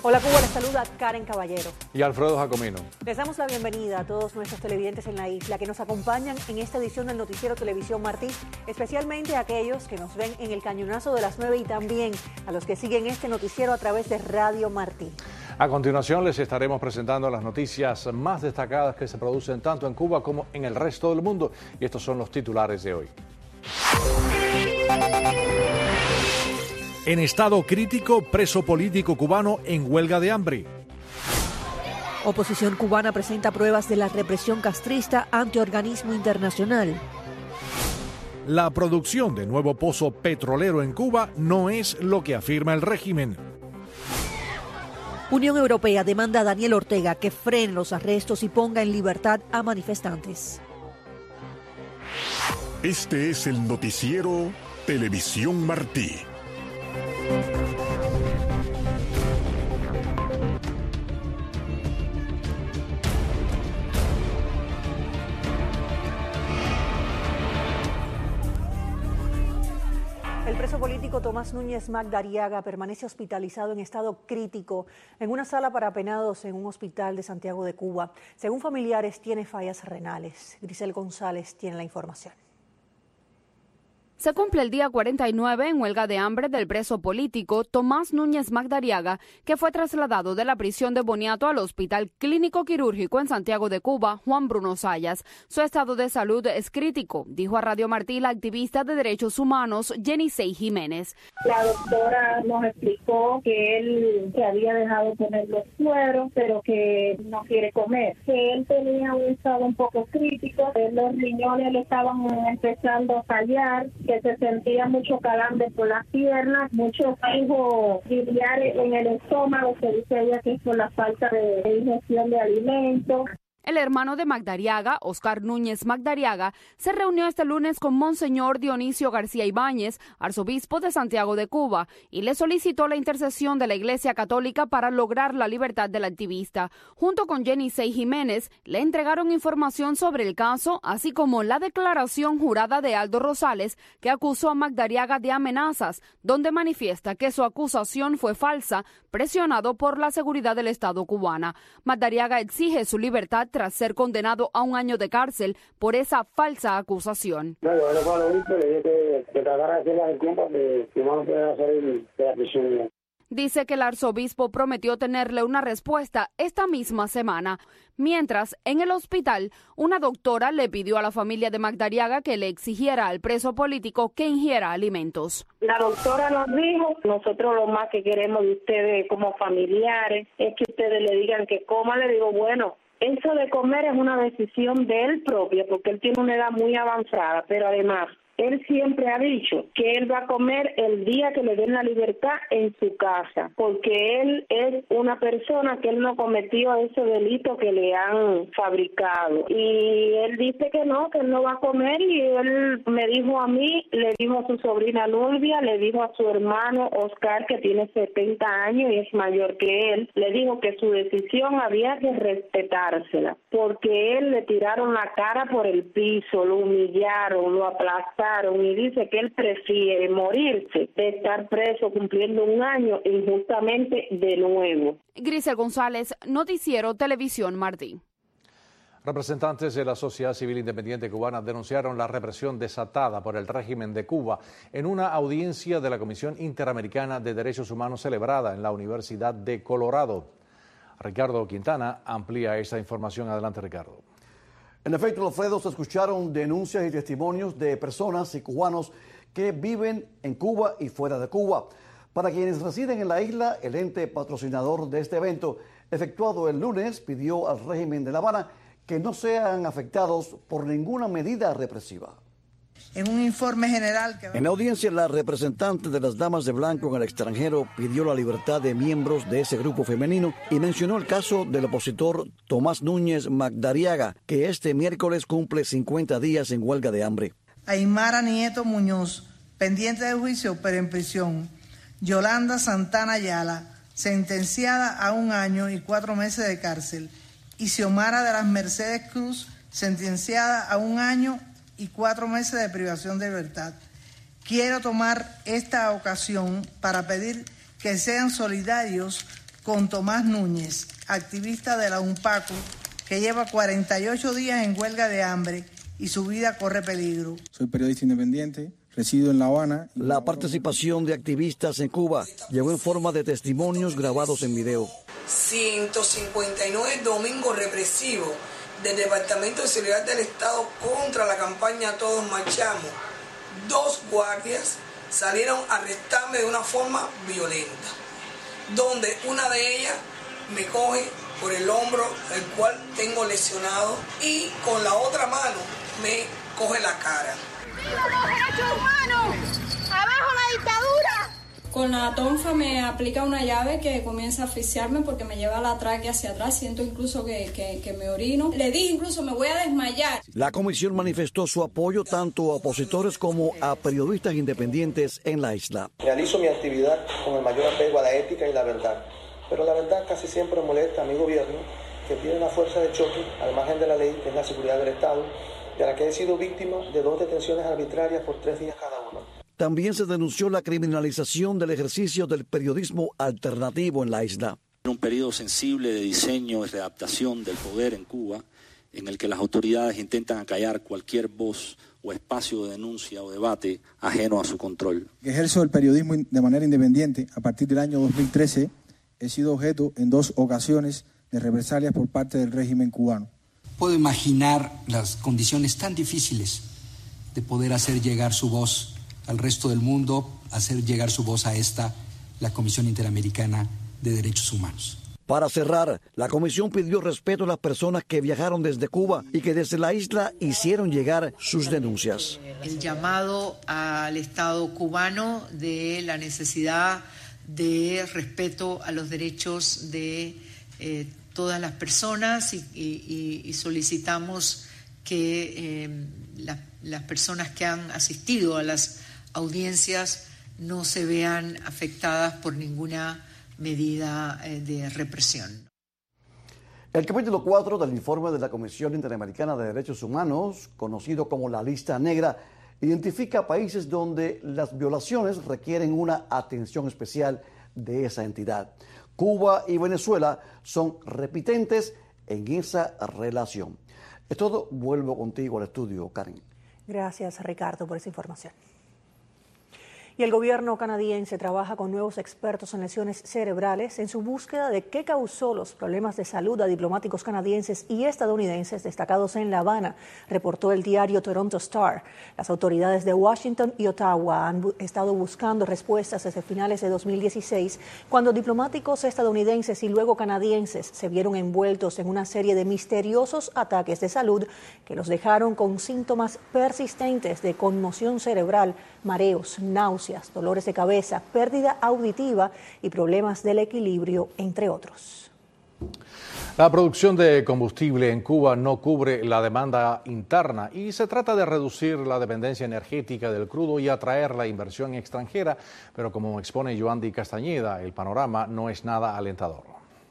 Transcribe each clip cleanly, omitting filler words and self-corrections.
Hola Cuba, les saluda Karen Caballero. Y Alfredo Jacomino. Les damos la bienvenida a todos nuestros televidentes en la isla que nos acompañan en esta edición del Noticiero Televisión Martí, especialmente a aquellos que nos ven en el cañonazo de las 9 y también a los que siguen este noticiero a través de Radio Martí. A continuación les estaremos presentando las noticias más destacadas que se producen tanto en Cuba como en el resto del mundo. Y estos son los titulares de hoy. En estado crítico, preso político cubano en huelga de hambre. Oposición cubana presenta pruebas de la represión castrista ante organismo internacional. La producción de nuevo pozo petrolero en Cuba no es lo que afirma el régimen. Unión Europea demanda a Daniel Ortega que frene los arrestos y ponga en libertad a manifestantes. Este es el noticiero Televisión Martí. El preso político Tomás Núñez Magdariaga permanece hospitalizado en estado crítico en una sala para penados en un hospital de Santiago de Cuba. Según familiares, tiene fallas renales. Grisel González tiene la información. Se cumple el día 49 en huelga de hambre del preso político Tomás Núñez Magdariaga, que fue trasladado de la prisión de Boniato al Hospital Clínico Quirúrgico en Santiago de Cuba, Juan Bruno Sayas. Su estado de salud es crítico, dijo a Radio Martí la activista de derechos humanos Yenisei Jiménez. La doctora nos explicó que él se había dejado poner los sueros, pero que no quiere comer, que él tenía un estado un poco crítico, que los riñones le estaban empezando a fallar, que se sentía mucho calambre por las piernas, muchos flujo biliar en el estómago, se dice ella que es por la falta de ingestión de alimentos. El hermano de Magdariaga, Oscar Núñez Magdariaga, se reunió este lunes con Monseñor Dionisio García Ibáñez, arzobispo de Santiago de Cuba, y le solicitó la intercesión de la Iglesia Católica para lograr la libertad del activista. Junto con Yenisei Jiménez, le entregaron información sobre el caso, así como la declaración jurada de Aldo Rosales, que acusó a Magdariaga de amenazas, donde manifiesta que su acusación fue falsa, presionado por la seguridad del Estado cubana. Magdariaga exige su libertad tras ser condenado a 1 año de cárcel por esa falsa acusación. Dice que el arzobispo prometió tenerle una respuesta esta misma semana. Mientras, en el hospital, una doctora le pidió a la familia de Magdariaga que le exigiera al preso político que ingiera alimentos. La doctora nos dijo, nosotros lo más que queremos de ustedes como familiares es que ustedes le digan que coma. Le digo, bueno, eso de comer es una decisión de él propia, porque él tiene una edad muy avanzada, pero además él siempre ha dicho que él va a comer el día que le den la libertad en su casa, porque él es una persona que él no cometió ese delito que le han fabricado. Y él dice que no va a comer, y él me dijo a mí, le dijo a su sobrina Nubia, le dijo a su hermano Oscar, que tiene 70 años y es mayor que él, le dijo que su decisión había que respetársela, porque él le tiraron la cara por el piso, lo humillaron, lo aplastaron, y dice que él prefiere morirse de estar preso cumpliendo 1 año injustamente de nuevo. Grisel González, Noticiero Televisión Martí. Representantes de la sociedad civil independiente cubana denunciaron la represión desatada por el régimen de Cuba en una audiencia de la Comisión Interamericana de Derechos Humanos celebrada en la Universidad de Colorado. Ricardo Quintana amplía esta información. Adelante, Ricardo. En efecto, Alfredo, se escucharon denuncias y testimonios de personas y cubanos que viven en Cuba y fuera de Cuba. Para quienes residen en la isla, el ente patrocinador de este evento, efectuado el lunes, pidió al régimen de La Habana que no sean afectados por ninguna medida represiva. En un informe general En la audiencia, la representante de las Damas de Blanco en el extranjero pidió la libertad de miembros de ese grupo femenino y mencionó el caso del opositor Tomás Núñez Magdariaga, que este miércoles cumple 50 días en huelga de hambre. Aymara Nieto Muñoz, pendiente de juicio pero en prisión. Yolanda Santana Ayala, sentenciada a 1 año y 4 meses de cárcel. Y Xiomara de las Mercedes Cruz, sentenciada a 1 año y 4 meses de privación de libertad. Quiero tomar esta ocasión para pedir que sean solidarios con Tomás Núñez, activista de la UNPACU, que lleva 48 días en huelga de hambre y su vida corre peligro. Soy periodista independiente, resido en La Habana. La participación de activistas en Cuba llegó en forma de testimonios grabados en video. 159 domingos represivos del Departamento de Seguridad del Estado contra la campaña Todos Marchamos. 2 guardias salieron a arrestarme de una forma violenta, donde una de ellas me coge por el hombro, el cual tengo lesionado, y con la otra mano me coge la cara. ¡Viva los derechos humanos! ¡Abajo la dictadura! Con la tonfa me aplica una llave que comienza a asfixiarme porque me lleva la tráquea hacia atrás, siento incluso que me orino. Le dije incluso me voy a desmayar. La comisión manifestó su apoyo tanto a opositores como a periodistas independientes en la isla. Realizo mi actividad con el mayor apego a la ética y la verdad, pero la verdad casi siempre molesta a mi gobierno, que tiene una fuerza de choque al margen de la ley, que es la seguridad del Estado, y a la que he sido víctima de 2 detenciones arbitrarias por 3 días cada uno. También se denunció la criminalización del ejercicio del periodismo alternativo en la isla. En un periodo sensible de diseño y readaptación del poder en Cuba, en el que las autoridades intentan acallar cualquier voz o espacio de denuncia o debate ajeno a su control. Ejerzo el periodismo de manera independiente. A partir del año 2013 he sido objeto en 2 ocasiones de represalias por parte del régimen cubano. Puedo imaginar las condiciones tan difíciles de poder hacer llegar su voz al resto del mundo, hacer llegar su voz a la Comisión Interamericana de Derechos Humanos. Para cerrar, la comisión pidió respeto a las personas que viajaron desde Cuba y que desde la isla hicieron llegar sus denuncias. El llamado al Estado cubano de la necesidad de respeto a los derechos de todas las personas y solicitamos que las personas que han asistido a las audiencias no se vean afectadas por ninguna medida de represión. El capítulo 4 del informe de la Comisión Interamericana de Derechos Humanos, conocido como la Lista Negra, identifica países donde las violaciones requieren una atención especial de esa entidad. Cuba y Venezuela son repitentes en esa relación. Es todo, vuelvo contigo al estudio, Karen. Gracias, Ricardo, por esa información. Y el gobierno canadiense trabaja con nuevos expertos en lesiones cerebrales en su búsqueda de qué causó los problemas de salud a diplomáticos canadienses y estadounidenses destacados en La Habana, reportó el diario Toronto Star. Las autoridades de Washington y Ottawa han estado buscando respuestas desde finales de 2016, cuando diplomáticos estadounidenses y luego canadienses se vieron envueltos en una serie de misteriosos ataques de salud que los dejaron con síntomas persistentes de conmoción cerebral, mareos, náuseas, dolores de cabeza, pérdida auditiva y problemas del equilibrio, entre otros. La producción de combustible en Cuba no cubre la demanda interna y se trata de reducir la dependencia energética del crudo y atraer la inversión extranjera, pero como expone Yoandi Castañeda, el panorama no es nada alentador.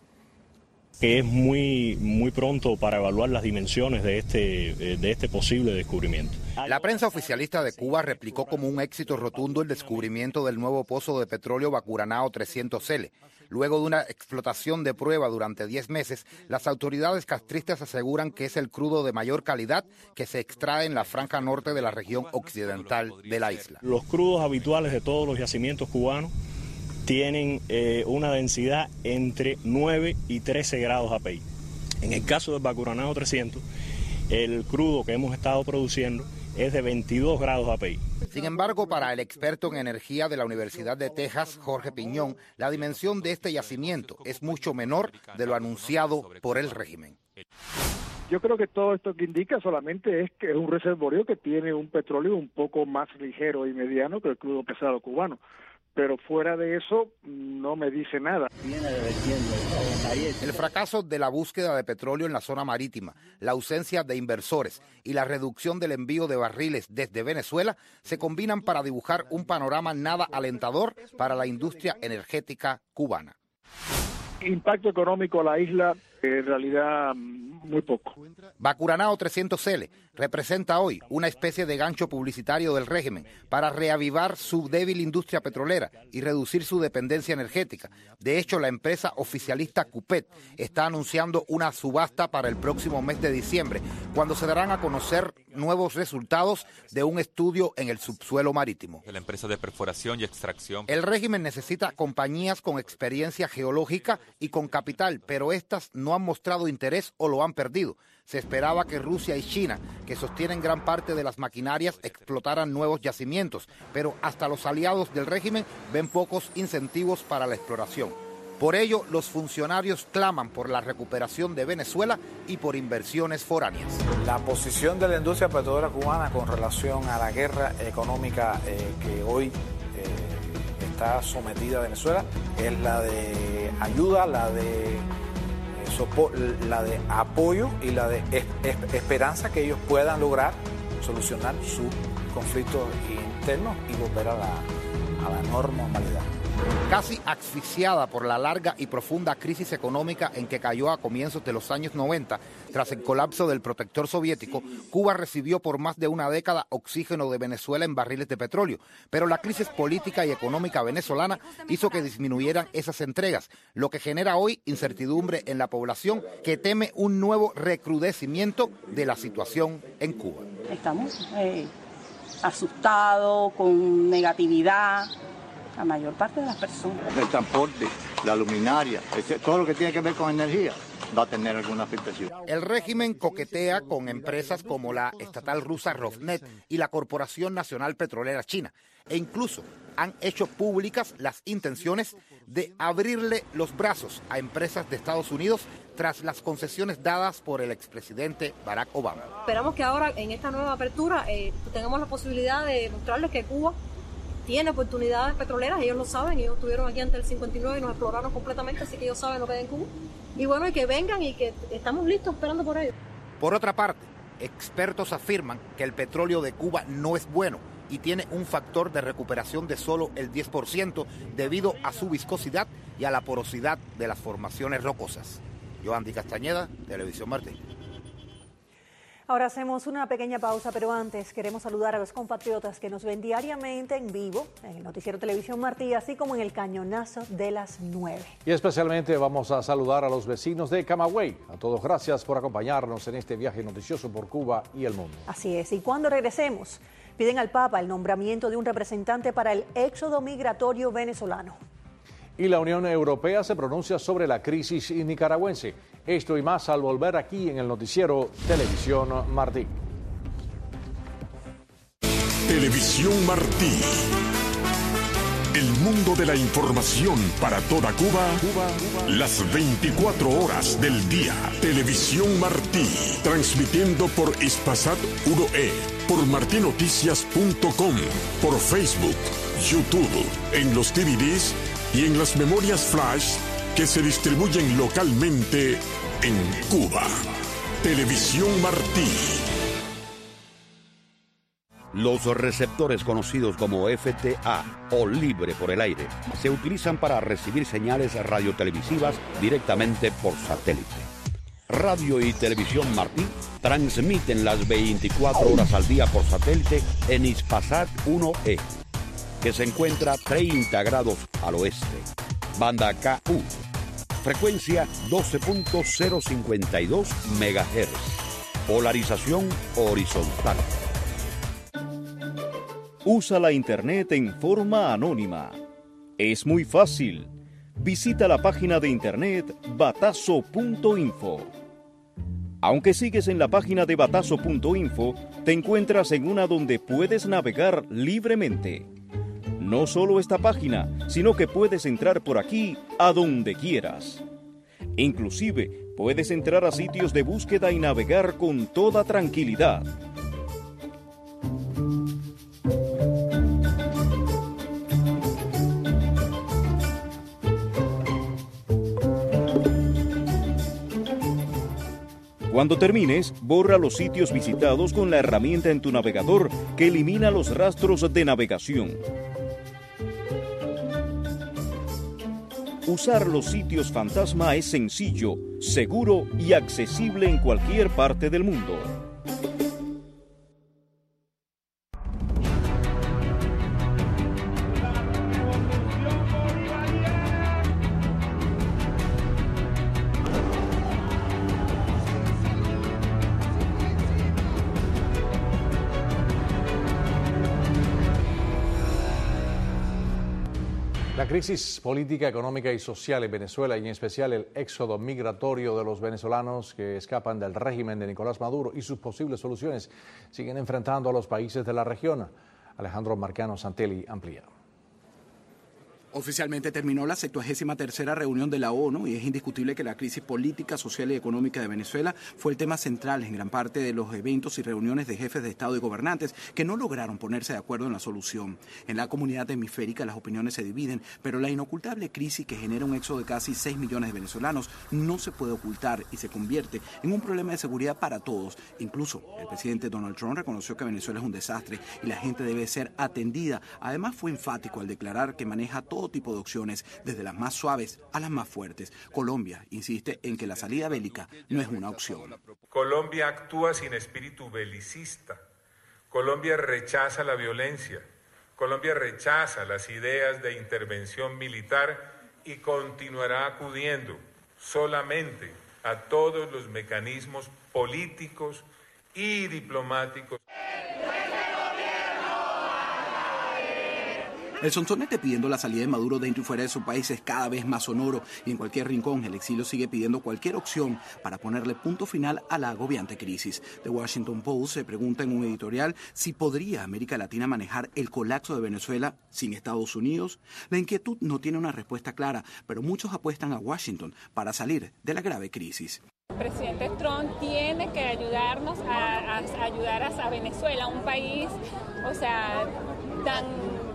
Que es muy pronto para evaluar las dimensiones de este posible descubrimiento. La prensa oficialista de Cuba replicó como un éxito rotundo el descubrimiento del nuevo pozo de petróleo Bacuranao 300L. Luego de una explotación de prueba durante 10 meses, las autoridades castristas aseguran que es el crudo de mayor calidad que se extrae en la franja norte de la región occidental de la isla. Los crudos habituales de todos los yacimientos cubanos tienen una densidad entre 9 y 13 grados API. En el caso del Bacuranao 300, el crudo que hemos estado produciendo es de 22 grados API. Sin embargo, para el experto en energía de la Universidad de Texas, Jorge Piñón, la dimensión de este yacimiento es mucho menor de lo anunciado por el régimen. Yo creo que todo esto que indica solamente es que es un reservorio que tiene un petróleo un poco más ligero y mediano que el crudo pesado cubano. Pero fuera de eso no me dice nada. El fracaso de la búsqueda de petróleo en la zona marítima, la ausencia de inversores y la reducción del envío de barriles desde Venezuela se combinan para dibujar un panorama nada alentador para la industria energética cubana. Impacto económico a la isla En realidad, muy poco. Bacuranao 300L representa hoy una especie de gancho publicitario del régimen para reavivar su débil industria petrolera y reducir su dependencia energética. De hecho, la empresa oficialista Cupet está anunciando una subasta para el próximo mes de diciembre, cuando se darán a conocer nuevos resultados de un estudio en el subsuelo marítimo. De la empresa de perforación y extracción. El régimen necesita compañías con experiencia geológica y con capital, pero estas no han mostrado interés o lo han perdido. Se esperaba que Rusia y China, que sostienen gran parte de las maquinarias, explotaran nuevos yacimientos, pero hasta los aliados del régimen ven pocos incentivos para la exploración. Por ello, los funcionarios claman por la recuperación de Venezuela y por inversiones foráneas. La posición de la industria petrolera cubana con relación a la guerra económica que hoy está sometida a Venezuela es la de ayuda, la de apoyo y la de esperanza que ellos puedan lograr solucionar sus conflictos internos y volver a la normalidad. Casi asfixiada por la larga y profunda crisis económica en que cayó a comienzos de los años 90, tras el colapso del protector soviético, Cuba recibió por más de una década oxígeno de Venezuela en barriles de petróleo, pero la crisis política y económica venezolana hizo que disminuyeran esas entregas, lo que genera hoy incertidumbre en la población que teme un nuevo recrudecimiento de la situación en Cuba. Estamos asustados, con negatividad. La mayor parte de las personas. El transporte, la luminaria, todo lo que tiene que ver con energía va a tener alguna afectación. El régimen coquetea con empresas como la estatal rusa Rosneft y la Corporación Nacional Petrolera China, e incluso han hecho públicas las intenciones de abrirle los brazos a empresas de Estados Unidos tras las concesiones dadas por el expresidente Barack Obama. Esperamos que ahora en esta nueva apertura tengamos la posibilidad de mostrarles que Cuba tiene oportunidades petroleras, ellos lo saben, ellos estuvieron aquí antes del 59 y nos exploraron completamente, así que ellos saben lo que hay en Cuba. Y bueno, y que vengan y que estamos listos esperando por ellos. Por otra parte, expertos afirman que el petróleo de Cuba no es bueno y tiene un factor de recuperación de solo el 10% debido a su viscosidad y a la porosidad de las formaciones rocosas. Yohandy Castañeda, Televisión Martí. Ahora hacemos una pequeña pausa, pero antes queremos saludar a los compatriotas que nos ven diariamente en vivo en el Noticiero Televisión Martí, así como en el Cañonazo de las 9. Y especialmente vamos a saludar a los vecinos de Camagüey. A todos gracias por acompañarnos en este viaje noticioso por Cuba y el mundo. Así es, y cuando regresemos, piden al Papa el nombramiento de un representante para el éxodo migratorio venezolano. Y la Unión Europea se pronuncia sobre la crisis nicaragüense. Esto y más al volver aquí en el Noticiero Televisión Martí. Televisión Martí. El mundo de la información para toda Cuba, las 24 horas del día. Televisión Martí, transmitiendo por Hispasat 1E, por martinoticias.com, por Facebook, YouTube, en los DVDs y en las memorias flash que se distribuyen localmente en Cuba. Televisión Martí. Los receptores conocidos como FTA o libre por el aire se utilizan para recibir señales radiotelevisivas directamente por satélite. Radio y Televisión Martí transmiten las 24 horas al día por satélite en Hispasat 1E, que se encuentra 30 grados al oeste. Banda KU. Frecuencia 12.052 MHz. Polarización horizontal. Usa la internet en forma anónima. Es muy fácil. Visita la página de internet batazo.info. Aunque sigues en la página de batazo.info, te encuentras en una donde puedes navegar libremente. No solo esta página, sino que puedes entrar por aquí a donde quieras. Inclusive, puedes entrar a sitios de búsqueda y navegar con toda tranquilidad. Cuando termines, borra los sitios visitados con la herramienta en tu navegador que elimina los rastros de navegación. Usar los sitios fantasma es sencillo, seguro y accesible en cualquier parte del mundo. La crisis política, económica y social en Venezuela, y en especial el éxodo migratorio de los venezolanos que escapan del régimen de Nicolás Maduro y sus posibles soluciones, siguen enfrentando a los países de la región. Alejandro Marcano Santelli amplía. Oficialmente terminó la 73ª reunión de la ONU y es indiscutible que la crisis política, social y económica de Venezuela fue el tema central en gran parte de los eventos y reuniones de jefes de Estado y gobernantes que no lograron ponerse de acuerdo en la solución. En la comunidad hemisférica las opiniones se dividen, pero la inocultable crisis que genera un éxodo de casi 6 millones de venezolanos no se puede ocultar y se convierte en un problema de seguridad para todos. Incluso el presidente Donald Trump reconoció que Venezuela es un desastre y la gente debe ser atendida. Además fue enfático al declarar que maneja todo tipo de opciones, desde las más suaves a las más fuertes. Colombia insiste en que la salida bélica no es una opción. Colombia actúa sin espíritu belicista. Colombia rechaza la violencia. Colombia rechaza las ideas de intervención militar y continuará acudiendo solamente a todos los mecanismos políticos y diplomáticos. El sonsonete pidiendo la salida de Maduro dentro y fuera de su país es cada vez más sonoro y en cualquier rincón el exilio sigue pidiendo cualquier opción para ponerle punto final a la agobiante crisis. The Washington Post se pregunta en un editorial si podría América Latina manejar el colapso de Venezuela sin Estados Unidos. La inquietud no tiene una respuesta clara, pero muchos apuestan a Washington para salir de la grave crisis. El presidente Trump tiene que ayudarnos a ayudar a Venezuela, un país, tan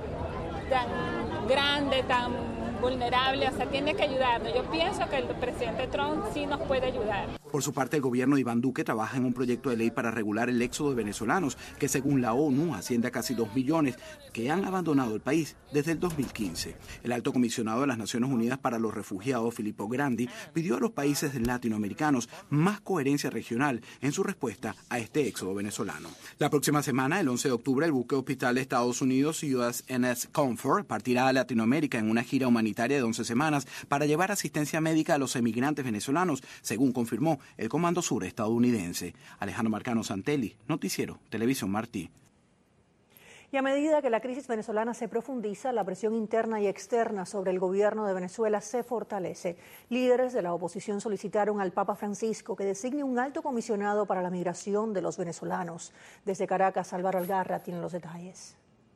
grande, tan vulnerable, tiene que ayudarnos. Yo pienso que el presidente Trump sí nos puede ayudar. Por su parte, el gobierno de Iván Duque trabaja en un proyecto de ley para regular el éxodo de venezolanos, que según la ONU asciende a casi 2 millones, que han abandonado el país desde el 2015. El alto comisionado de las Naciones Unidas para los Refugiados, Filippo Grandi, pidió a los países latinoamericanos más coherencia regional en su respuesta a este éxodo venezolano. La próxima semana, el 11 de octubre, el buque hospital de Estados Unidos, USNS Comfort, partirá a Latinoamérica en una gira humanitaria de 11 semanas para llevar asistencia médica a los emigrantes venezolanos, según confirmó el Comando Sur estadounidense. Alejandro Marcano Santelli, Noticiero Televisión Martí. Y a medida que la crisis venezolana se profundiza, la presión interna y externa sobre el gobierno de Venezuela se fortalece. Líderes de la oposición solicitaron al Papa Francisco que designe un alto comisionado para la migración de los venezolanos. Desde Caracas, Álvaro Algarra tiene los detalles.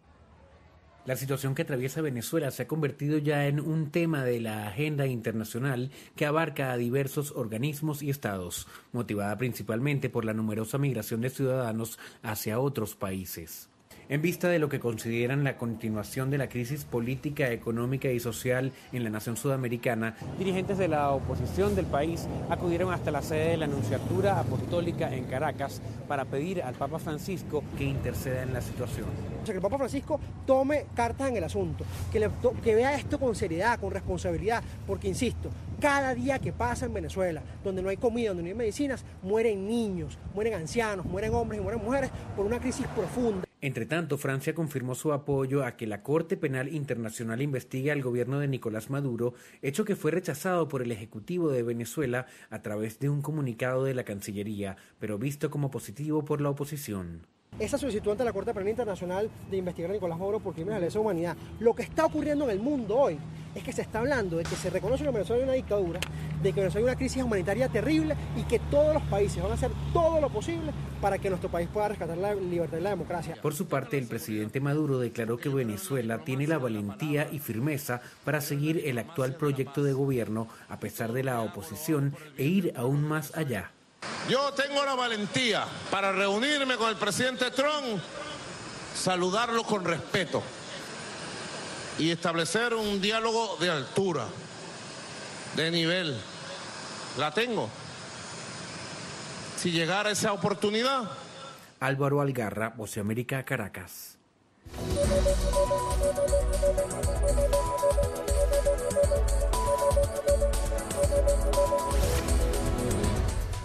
La situación que atraviesa Venezuela se ha convertido ya en un tema de la agenda internacional que abarca a diversos organismos y estados, motivada principalmente por la numerosa migración de ciudadanos hacia otros países. En vista de lo que consideran la continuación de la crisis política, económica y social en la nación sudamericana, dirigentes de la oposición del país acudieron hasta la sede de la Nunciatura Apostólica en Caracas para pedir al Papa Francisco que interceda en la situación. Que el Papa Francisco tome cartas en el asunto, que vea esto con seriedad, con responsabilidad, porque insisto, cada día que pasa en Venezuela, donde no hay comida, donde no hay medicinas, mueren niños, mueren ancianos, mueren hombres y mueren mujeres por una crisis profunda. Entre tanto, Francia confirmó su apoyo a que la Corte Penal Internacional investigue al gobierno de Nicolás Maduro, hecho que fue rechazado por el Ejecutivo de Venezuela a través de un comunicado de la Cancillería, pero visto como positivo por la oposición. Esa solicitud ante la Corte Penal Internacional de investigar a Nicolás Maduro por crímenes de lesa humanidad. Lo que está ocurriendo en el mundo hoy es que se está hablando de que se reconoce que en Venezuela hay una dictadura, de que en Venezuela hay una crisis humanitaria terrible y que todos los países van a hacer todo lo posible para que nuestro país pueda rescatar la libertad y la democracia. Por su parte, el presidente Maduro declaró que Venezuela tiene la valentía y firmeza para seguir el actual proyecto de gobierno a pesar de la oposición e ir aún más allá. Yo tengo la valentía para reunirme con el presidente Trump, saludarlo con respeto y establecer un diálogo de altura, de nivel. La tengo. Si llegara esa oportunidad. Álvaro Algarra, Voz de América, Caracas.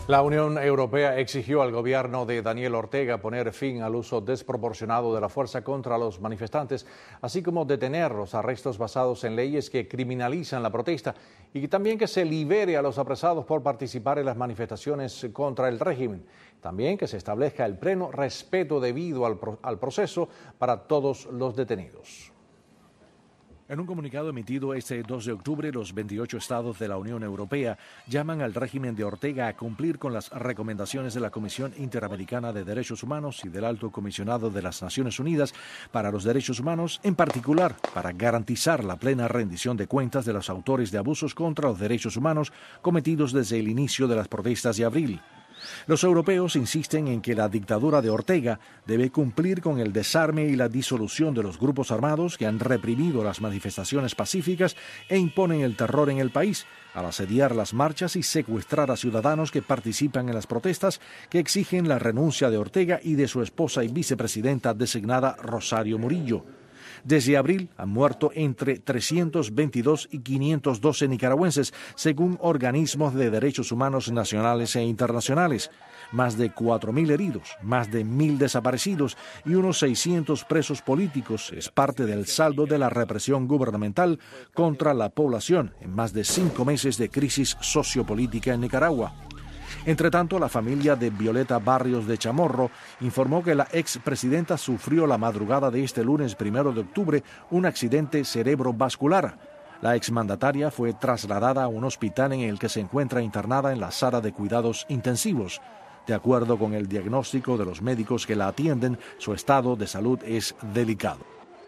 La Unión Europea exigió al gobierno de Daniel Ortega poner fin al uso desproporcionado de la fuerza contra los manifestantes, así como detener los arrestos basados en leyes que criminalizan la protesta y también que se libere a los apresados por participar en las manifestaciones contra el régimen. También que se establezca el pleno respeto debido al proceso para todos los detenidos. En un comunicado emitido este 2 de octubre, los 28 estados de la Unión Europea llaman al régimen de Ortega a cumplir con las recomendaciones de la Comisión Interamericana de Derechos Humanos y del Alto Comisionado de las Naciones Unidas para los Derechos Humanos, en particular para garantizar la plena rendición de cuentas de los autores de abusos contra los derechos humanos cometidos desde el inicio de las protestas de abril. Los europeos insisten en que la dictadura de Ortega debe cumplir con el desarme y la disolución de los grupos armados que han reprimido las manifestaciones pacíficas e imponen el terror en el país, al asediar las marchas y secuestrar a ciudadanos que participan en las protestas que exigen la renuncia de Ortega y de su esposa y vicepresidenta designada Rosario Murillo. Desde abril han muerto entre 322 y 512 nicaragüenses, según organismos de derechos humanos nacionales e internacionales. Más de 4.000 heridos, más de 1.000 desaparecidos y unos 600 presos políticos es parte del saldo de la represión gubernamental contra la población en más de 5 meses de crisis sociopolítica en Nicaragua. Entre tanto, la familia de Violeta Barrios de Chamorro informó que la expresidenta sufrió la madrugada de este lunes 1 de octubre un accidente cerebrovascular. La exmandataria fue trasladada a un hospital en el que se encuentra internada en la sala de cuidados intensivos. De acuerdo con el diagnóstico de los médicos que la atienden, su estado de salud es delicado.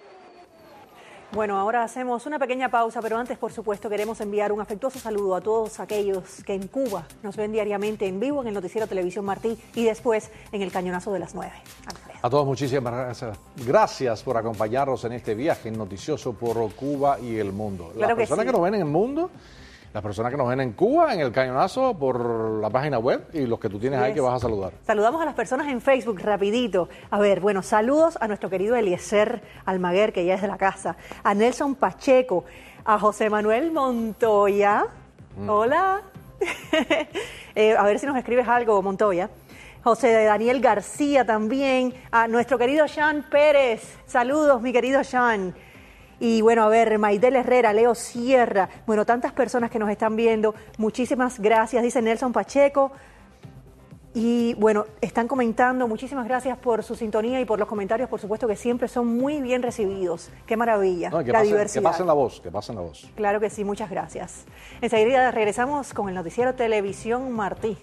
Bueno, ahora hacemos una pequeña pausa, pero antes, por supuesto, queremos enviar un afectuoso saludo a todos aquellos que en Cuba nos ven diariamente en vivo en el Noticiero Televisión Martí y después en el Cañonazo de las 9. A todos muchísimas gracias. Gracias por acompañarnos en este viaje noticioso por Cuba y el mundo. Claro Las personas que nos ven en el mundo, las personas que nos ven en Cuba, en el Cañonazo, por la página web y los que tú tienes ahí que vas a saludar. Saludamos a las personas en Facebook, rapidito. A ver, bueno, saludos a nuestro querido Eliezer Almaguer, que ya es de la casa, a Nelson Pacheco, a José Manuel Montoya. Hola. A ver si nos escribes algo, Montoya. José Daniel García también, a nuestro querido Sean Pérez. Saludos, mi querido Sean. Y bueno, a ver, Maidel Herrera, Leo Sierra, bueno, tantas personas que nos están viendo, muchísimas gracias, dice Nelson Pacheco. Y bueno, están comentando, muchísimas gracias por su sintonía y por los comentarios, por supuesto que siempre son muy bien recibidos. Qué maravilla, diversidad. Que pasen la voz, que pasen la voz. Claro que sí, muchas gracias. Enseguida regresamos con el Noticiero Televisión Martí.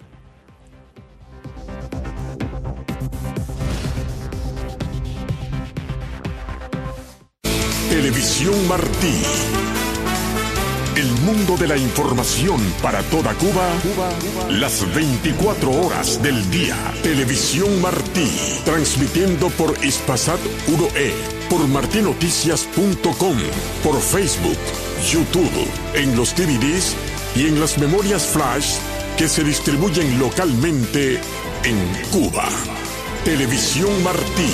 Televisión Martí. El mundo de la información para toda Cuba, las 24 horas del día. Televisión Martí, transmitiendo por Hispasat 1E, por martinoticias.com, por Facebook, YouTube, en los DVDs y en las memorias flash que se distribuyen localmente en Cuba. Televisión Martí.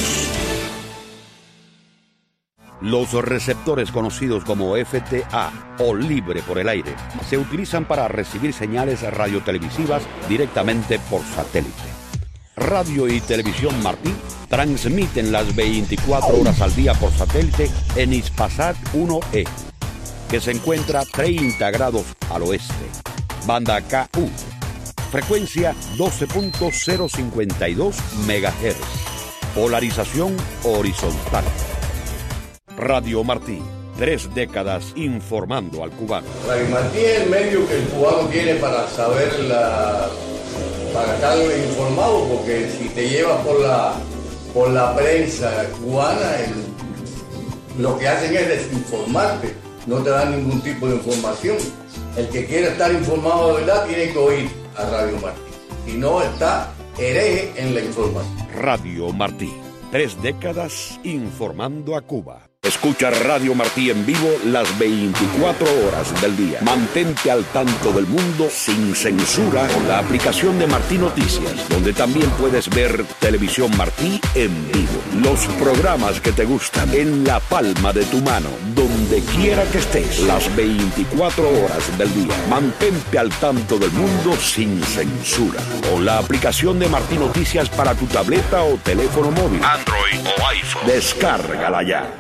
Los receptores conocidos como FTA o libre por el aire se utilizan para recibir señales radiotelevisivas directamente por satélite. Radio y Televisión Martí transmiten las 24 horas al día por satélite en Hispasat 1E, que se encuentra 30 grados al oeste. Banda KU, frecuencia 12.052 MHz, polarización horizontal. Radio Martí, 3 décadas informando al cubano. Radio Martí es el medio que el cubano tiene para saber, para estar informado, porque si te llevas por la prensa cubana, lo que hacen es desinformarte, no te dan ningún tipo de información. El que quiere estar informado de verdad tiene que oír a Radio Martí, si no está hereje en la información. Radio Martí, 3 décadas informando a Cuba. Escucha Radio Martí en vivo las 24 horas del día. Mantente al tanto del mundo sin censura con la aplicación de Martí Noticias, donde también puedes ver Televisión Martí en vivo. Los programas que te gustan en la palma de tu mano, donde quiera que estés, las 24 horas del día. Mantente al tanto del mundo sin censura con la aplicación de Martí Noticias para tu tableta o teléfono móvil, Android o iPhone. Descárgala ya.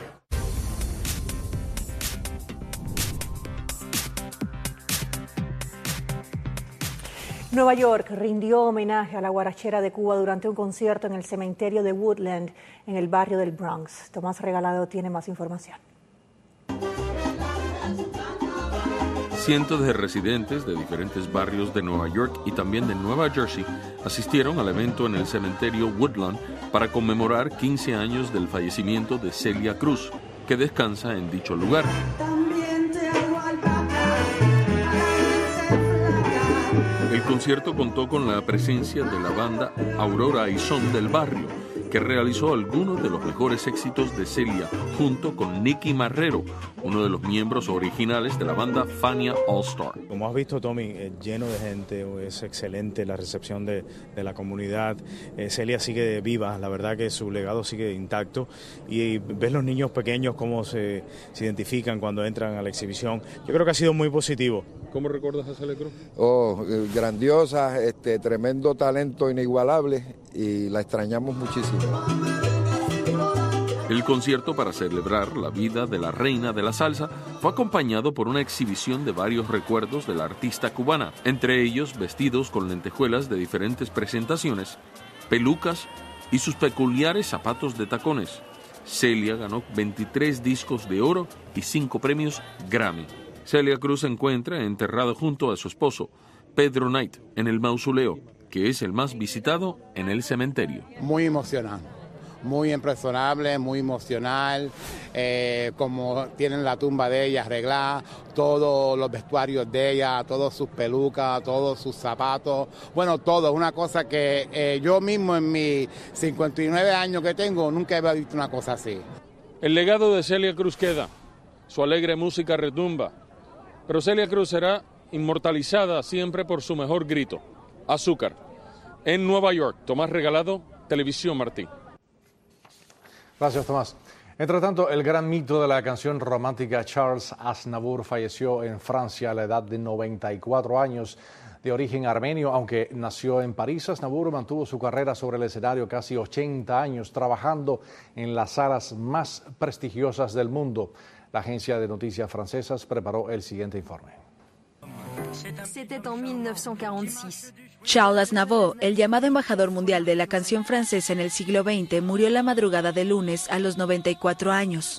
Nueva York rindió homenaje a la guarachera de Cuba durante un concierto en el cementerio de Woodland, en el barrio del Bronx. Tomás Regalado tiene más información. Cientos de residentes de diferentes barrios de Nueva York y también de Nueva Jersey asistieron al evento en el cementerio Woodland para conmemorar 15 años del fallecimiento de Celia Cruz, que descansa en dicho lugar. El concierto contó con la presencia de la banda Aurora y Son del barrio, que realizó algunos de los mejores éxitos de Celia, junto con Nicky Marrero, uno de los miembros originales de la banda Fania All Star. Como has visto, Tommy, lleno de gente, es excelente la recepción de la comunidad. Celia sigue viva, la verdad que su legado sigue intacto, y ves los niños pequeños cómo se identifican cuando entran a la exhibición. Yo creo que ha sido muy positivo. ¿Cómo recuerdas a Celia Cruz? Grandiosa, tremendo talento inigualable, y la extrañamos muchísimo. El concierto para celebrar la vida de la reina de la salsa fue acompañado por una exhibición de varios recuerdos de la artista cubana, entre ellos vestidos con lentejuelas de diferentes presentaciones, pelucas y sus peculiares zapatos de tacones. Celia ganó 23 discos de oro y 5 premios Grammy. Celia Cruz se encuentra enterrada junto a su esposo, Pedro Knight, en el mausoleo, que es el más visitado en el cementerio. Muy emocionante, muy impresionable, muy emocional, como tienen la tumba de ella arreglada, todos los vestuarios de ella, todas sus pelucas, todos sus zapatos, bueno, todo, una cosa que yo mismo en mis 59 años que tengo nunca había visto una cosa así. El legado de Celia Cruz queda, su alegre música retumba, pero Celia Cruz será inmortalizada siempre por su mejor grito, Azúcar. En Nueva York, Tomás Regalado, Televisión Martí. Gracias, Tomás. Entre tanto, el gran mito de la canción romántica Charles Aznavour falleció en Francia a la edad de 94 años. De origen armenio, aunque nació en París, Aznavour mantuvo su carrera sobre el escenario casi 80 años, trabajando en las salas más prestigiosas del mundo. La agencia de noticias francesas preparó el siguiente informe. Charles Aznavour, el llamado embajador mundial de la canción francesa en el siglo XX, murió la madrugada de lunes a los 94 años.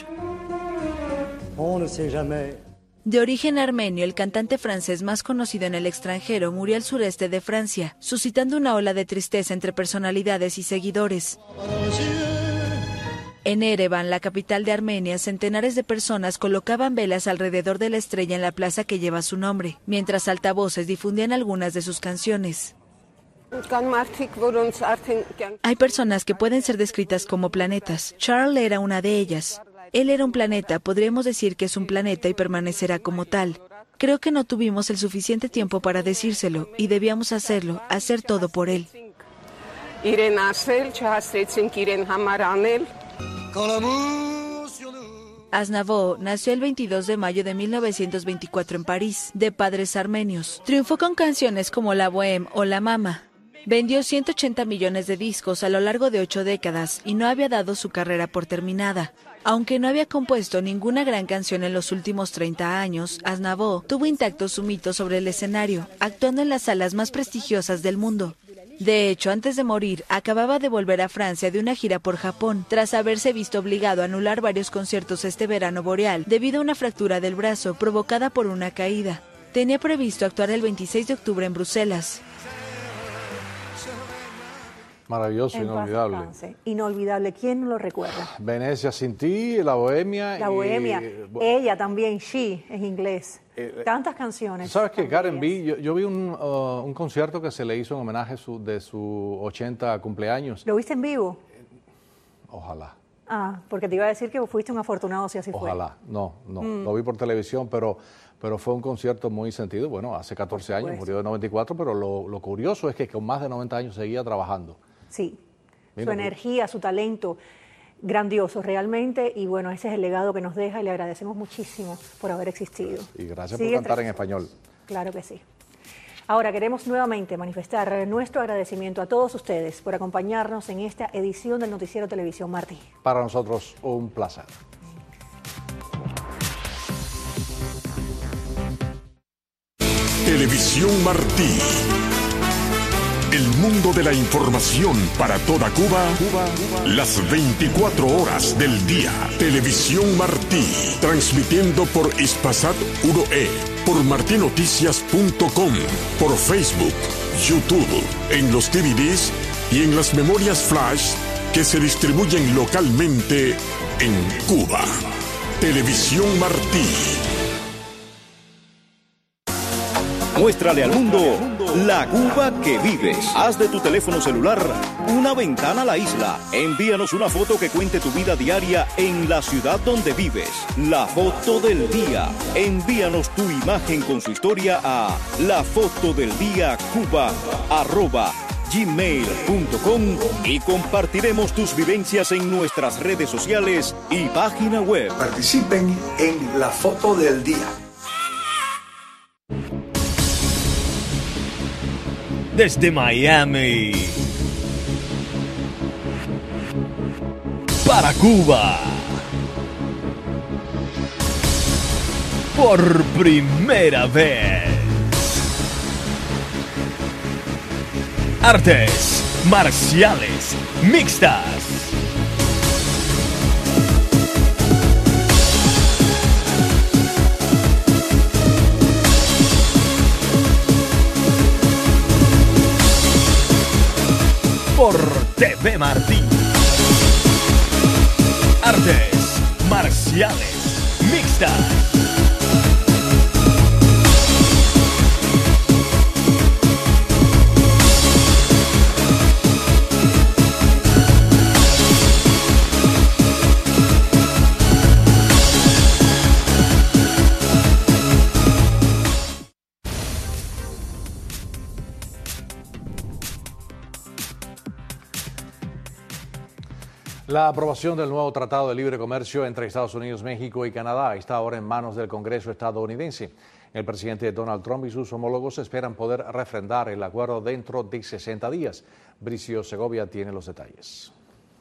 De origen armenio, el cantante francés más conocido en el extranjero murió al sureste de Francia, suscitando una ola de tristeza entre personalidades y seguidores. En Ereván, la capital de Armenia, centenares de personas colocaban velas alrededor de la estrella en la plaza que lleva su nombre, mientras altavoces difundían algunas de sus canciones. Hay personas que pueden ser descritas como planetas. Charles era una de ellas. Él era un planeta, podríamos decir que es un planeta y permanecerá como tal. Creo que no tuvimos el suficiente tiempo para decírselo, y debíamos hacerlo, hacer todo por él. Aznavour nació el 22 de mayo de 1924 en París, de padres armenios. Triunfó con canciones como La Bohème o La Mama. Vendió 180 millones de discos a lo largo de 8 décadas y no había dado su carrera por terminada. Aunque no había compuesto ninguna gran canción en los últimos 30 años, Aznavour tuvo intacto su mito sobre el escenario, actuando en las salas más prestigiosas del mundo. De hecho, antes de morir, acababa de volver a Francia de una gira por Japón, tras haberse visto obligado a anular varios conciertos este verano boreal debido a una fractura del brazo provocada por una caída. Tenía previsto actuar el 26 de octubre en Bruselas. Maravilloso, inolvidable. Inolvidable, ¿quién no lo recuerda? Venecia sin ti, La Bohemia. La Bohemia, ella también, She, en inglés. Tantas canciones. ¿Sabes qué, Karen? Yo vi un concierto que se le hizo en homenaje de su 80 cumpleaños. ¿Lo viste en vivo? Ojalá. Porque te iba a decir que fuiste un afortunado si así fue. Ojalá, no, lo vi por televisión, pero fue un concierto muy sentido. Bueno, hace 14 años, murió de 94, pero lo curioso es que con más de 90 años seguía trabajando. Sí, su energía, su talento, grandioso realmente, y bueno, ese es el legado que nos deja y le agradecemos muchísimo por haber existido. Y gracias por cantar en español. Claro que sí. Ahora queremos nuevamente manifestar nuestro agradecimiento a todos ustedes por acompañarnos en esta edición del Noticiero Televisión Martí. Para nosotros un placer. Televisión Martí. El mundo de la información para toda Cuba, las 24 horas del día. Televisión Martí, transmitiendo por Hispasat 1E, por martinoticias.com, por Facebook, YouTube, en los DVDs y en las memorias flash que se distribuyen localmente en Cuba. Televisión Martí. Muéstrale al mundo la Cuba que vives. Haz de tu teléfono celular una ventana a la isla. Envíanos una foto que cuente tu vida diaria en la ciudad donde vives. La foto del día. Envíanos tu imagen con su historia a lafotodeldiacuba@gmail.com y compartiremos tus vivencias en nuestras redes sociales y página web. Participen en La Foto del Día. Desde Miami para Cuba, por primera vez, artes marciales mixtas. Por TV Martí. Artes marciales mixtas. La aprobación del nuevo Tratado de Libre Comercio entre Estados Unidos, México y Canadá está ahora en manos del Congreso estadounidense. El presidente Donald Trump y sus homólogos esperan poder refrendar el acuerdo dentro de 60 días. Bricio Segovia tiene los detalles.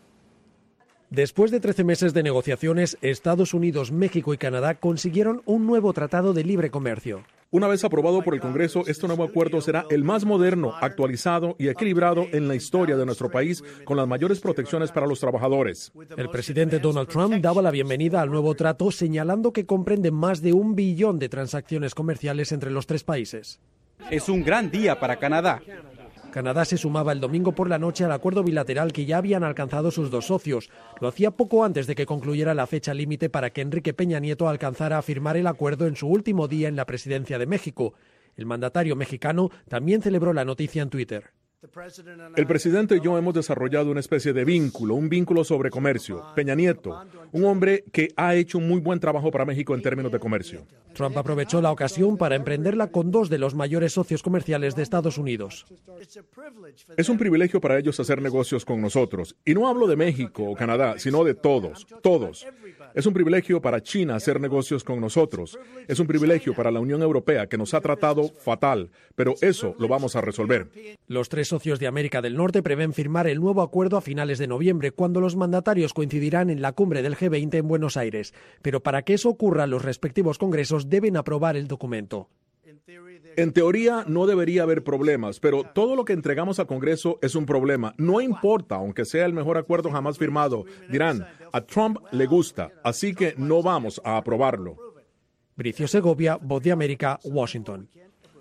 Después de 13 meses de negociaciones, Estados Unidos, México y Canadá consiguieron un nuevo tratado de libre comercio. Una vez aprobado por el Congreso, este nuevo acuerdo será el más moderno, actualizado y equilibrado en la historia de nuestro país, con las mayores protecciones para los trabajadores. El presidente Donald Trump daba la bienvenida al nuevo trato, señalando que comprende más de 1 billón de transacciones comerciales entre los tres países. Es un gran día para Canadá. Canadá se sumaba el domingo por la noche al acuerdo bilateral que ya habían alcanzado sus dos socios. Lo hacía poco antes de que concluyera la fecha límite para que Enrique Peña Nieto alcanzara a firmar el acuerdo en su último día en la presidencia de México. El mandatario mexicano también celebró la noticia en Twitter. El presidente y yo hemos desarrollado una especie de vínculo, un vínculo sobre comercio. Peña Nieto, un hombre que ha hecho un muy buen trabajo para México en términos de comercio. Trump aprovechó la ocasión para emprenderla con dos de los mayores socios comerciales de Estados Unidos. Es un privilegio para ellos hacer negocios con nosotros. Y no hablo de México o Canadá, sino de todos, todos. Es un privilegio para China hacer negocios con nosotros. Es un privilegio para la Unión Europea, que nos ha tratado fatal, pero eso lo vamos a resolver. Los tres socios de América del Norte prevén firmar el nuevo acuerdo a finales de noviembre, cuando los mandatarios coincidirán en la cumbre del G20 en Buenos Aires. Pero para que eso ocurra, los respectivos congresos deben aprobar el documento. En teoría no debería haber problemas, pero todo lo que entregamos al Congreso es un problema. No importa, aunque sea el mejor acuerdo jamás firmado. Dirán, a Trump le gusta, así que no vamos a aprobarlo. Bricio Segovia, Voz de América, Washington.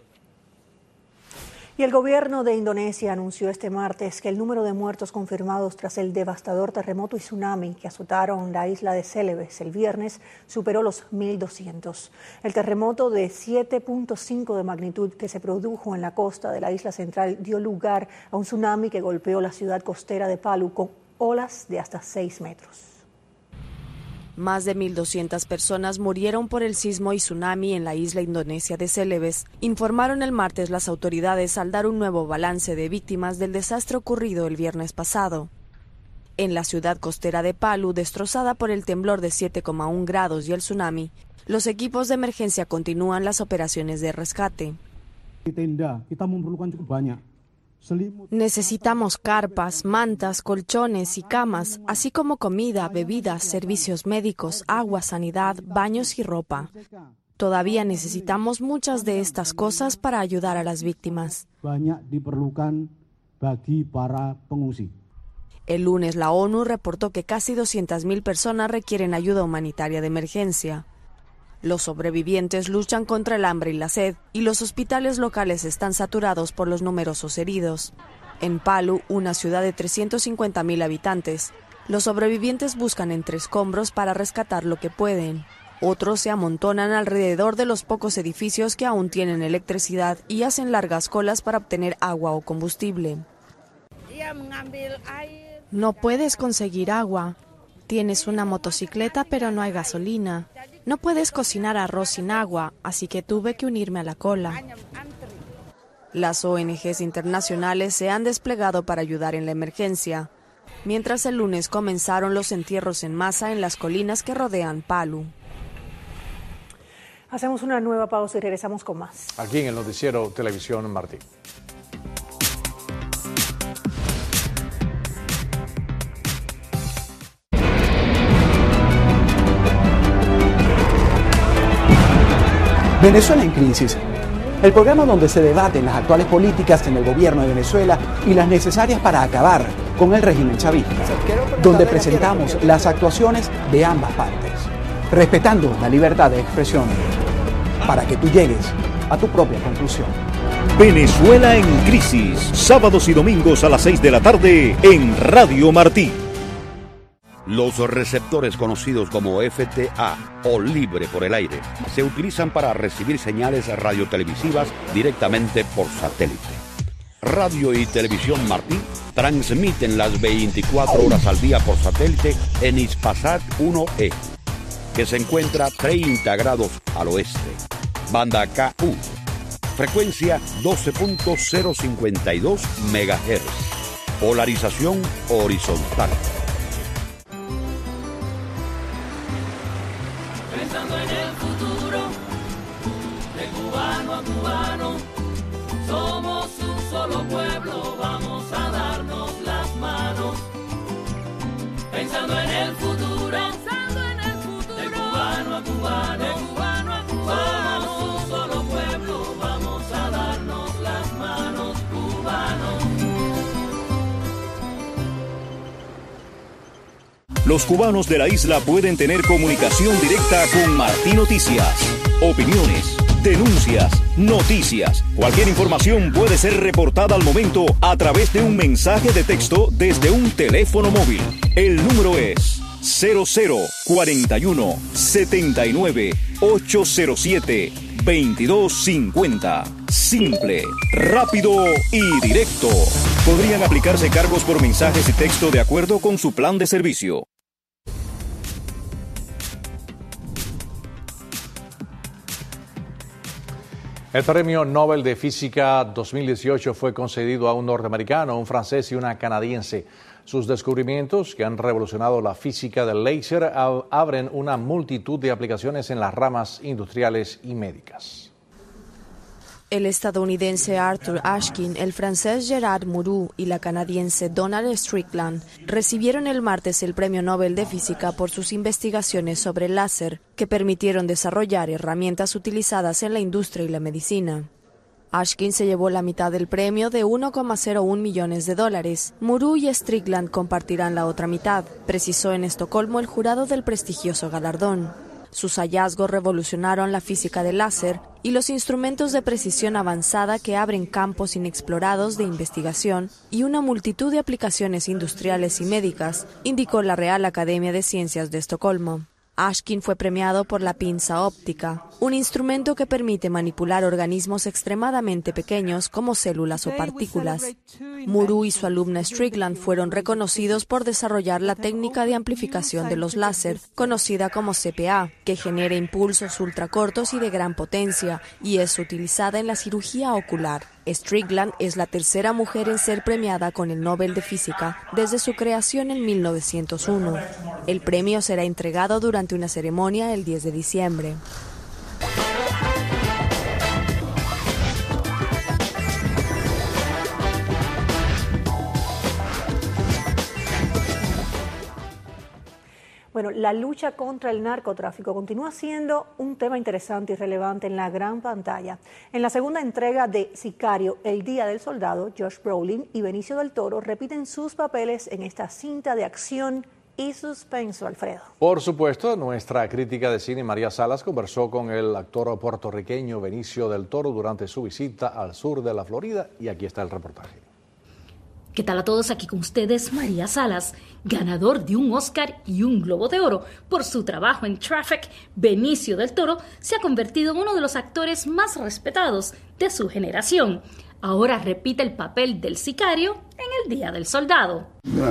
Y el gobierno de Indonesia anunció este martes que el número de muertos confirmados tras el devastador terremoto y tsunami que azotaron la isla de Celebes el viernes superó los 1.200. El terremoto de 7.5 de magnitud que se produjo en la costa de la isla central dio lugar a un tsunami que golpeó la ciudad costera de Palu con olas de hasta 6 metros. Más de 1.200 personas murieron por el sismo y tsunami en la isla indonesia de Celebes, informaron el martes las autoridades al dar un nuevo balance de víctimas del desastre ocurrido el viernes pasado. En la ciudad costera de Palu, destrozada por el temblor de 7,1 grados y el tsunami, los equipos de emergencia continúan las operaciones de rescate. Necesitamos carpas, mantas, colchones y camas, así como comida, bebidas, servicios médicos, agua, sanidad, baños y ropa. Todavía necesitamos muchas de estas cosas para ayudar a las víctimas. El lunes la ONU reportó que casi 200.000 personas requieren ayuda humanitaria de emergencia. Los sobrevivientes luchan contra el hambre y la sed, y los hospitales locales están saturados por los numerosos heridos. En Palu, una ciudad de 350.000 habitantes, los sobrevivientes buscan entre escombros para rescatar lo que pueden. Otros se amontonan alrededor de los pocos edificios que aún tienen electricidad y hacen largas colas para obtener agua o combustible. No puedes conseguir agua. Tienes una motocicleta, pero no hay gasolina. No puedes cocinar arroz sin agua, así que tuve que unirme a la cola. Las ONGs internacionales se han desplegado para ayudar en la emergencia, mientras el lunes comenzaron los entierros en masa en las colinas que rodean Palu. Hacemos una nueva pausa y regresamos con más. Aquí en el noticiero Televisión Martí. Venezuela en crisis. El programa donde se debaten las actuales políticas en el gobierno de Venezuela y las necesarias para acabar con el régimen chavista, donde presentamos las actuaciones de ambas partes, respetando la libertad de expresión, para que tú llegues a tu propia conclusión. Venezuela en crisis, sábados y domingos a las 6 de la tarde en Radio Martí. Los receptores conocidos como FTA o libre por el aire se utilizan para recibir señales radiotelevisivas directamente por satélite. Radio y Televisión Martí transmiten las 24 horas al día por satélite en Hispasat 1E, que se encuentra 30 grados al oeste. Banda KU, frecuencia 12.052 MHz, polarización horizontal. Pensando en el futuro, de cubano a cubano, somos un solo pueblo, vamos a darnos las manos. Pensando en el futuro, de cubano a cubano, somos un solo pueblo, vamos a darnos las manos, cubanos. Los cubanos de la isla pueden tener comunicación directa con Martí Noticias. Opiniones, denuncias, noticias. Cualquier información puede ser reportada al momento a través de un mensaje de texto desde un teléfono móvil. El número es 0041 79 807 2250. Simple, rápido y directo. Podrían aplicarse cargos por mensajes y texto de acuerdo con su plan de servicio. El Premio Nobel de Física 2018 fue concedido a un norteamericano, un francés y una canadiense. Sus descubrimientos, que han revolucionado la física del láser, abren una multitud de aplicaciones en las ramas industriales y médicas. El estadounidense Arthur Ashkin, el francés Gerard Mourou y la canadiense Donald Strickland recibieron el martes el Premio Nobel de Física por sus investigaciones sobre el láser, que permitieron desarrollar herramientas utilizadas en la industria y la medicina. Ashkin se llevó la mitad del premio de $1,01 millones. Mourou y Strickland compartirán la otra mitad, precisó en Estocolmo el jurado del prestigioso galardón. Sus hallazgos revolucionaron la física del láser y los instrumentos de precisión avanzada que abren campos inexplorados de investigación y una multitud de aplicaciones industriales y médicas, indicó la Real Academia de Ciencias de Estocolmo. Ashkin fue premiado por la pinza óptica, un instrumento que permite manipular organismos extremadamente pequeños como células o partículas. Muru y su alumna Strickland fueron reconocidos por desarrollar la técnica de amplificación de los láser, conocida como CPA, que genera impulsos ultracortos y de gran potencia, y es utilizada en la cirugía ocular. Strickland es la tercera mujer en ser premiada con el Nobel de Física desde su creación en 1901. El premio será entregado durante una ceremonia el 10 de diciembre. Bueno, la lucha contra el narcotráfico continúa siendo un tema interesante y relevante en la gran pantalla. En la segunda entrega de Sicario, El Día del Soldado, Josh Brolin y Benicio del Toro repiten sus papeles en esta cinta de acción y suspenso, Alfredo. Por supuesto, nuestra crítica de cine María Salas conversó con el actor puertorriqueño Benicio del Toro durante su visita al sur de la Florida y aquí está el reportaje. ¿Qué tal a todos? Aquí con ustedes María Salas, ganador de un Oscar y un Globo de Oro por su trabajo en Traffic. Benicio del Toro se ha convertido en uno de los actores más respetados de su generación. Ahora repite el papel del sicario en El Día del Soldado.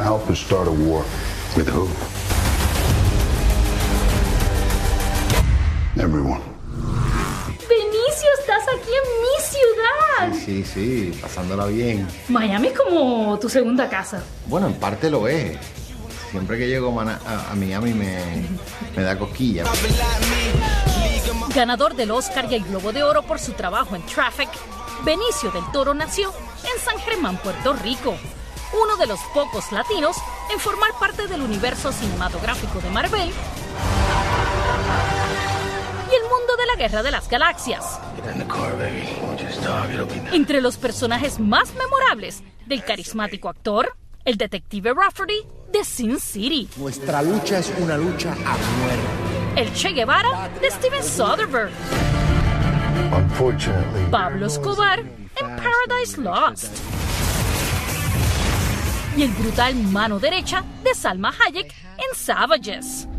Benicio, estás aquí en mi ciudad. Sí, pasándola bien. Miami es como tu segunda casa. Bueno, en parte lo es. Siempre que llego a Miami me da cosquilla. Ganador del Oscar y el Globo de Oro por su trabajo en Traffic, Benicio del Toro nació en San Germán, Puerto Rico, uno de los pocos latinos en formar parte del universo cinematográfico de Marvel y el mundo de la Guerra de las Galaxias. Entre los personajes más memorables del carismático actor, el detective Rafferty de Sin City. Nuestra lucha es una lucha a muerte. El Che Guevara de Steven Soderbergh. Pablo Escobar en Paradise Lost. Y el brutal mano derecha de Salma Hayek en Savages.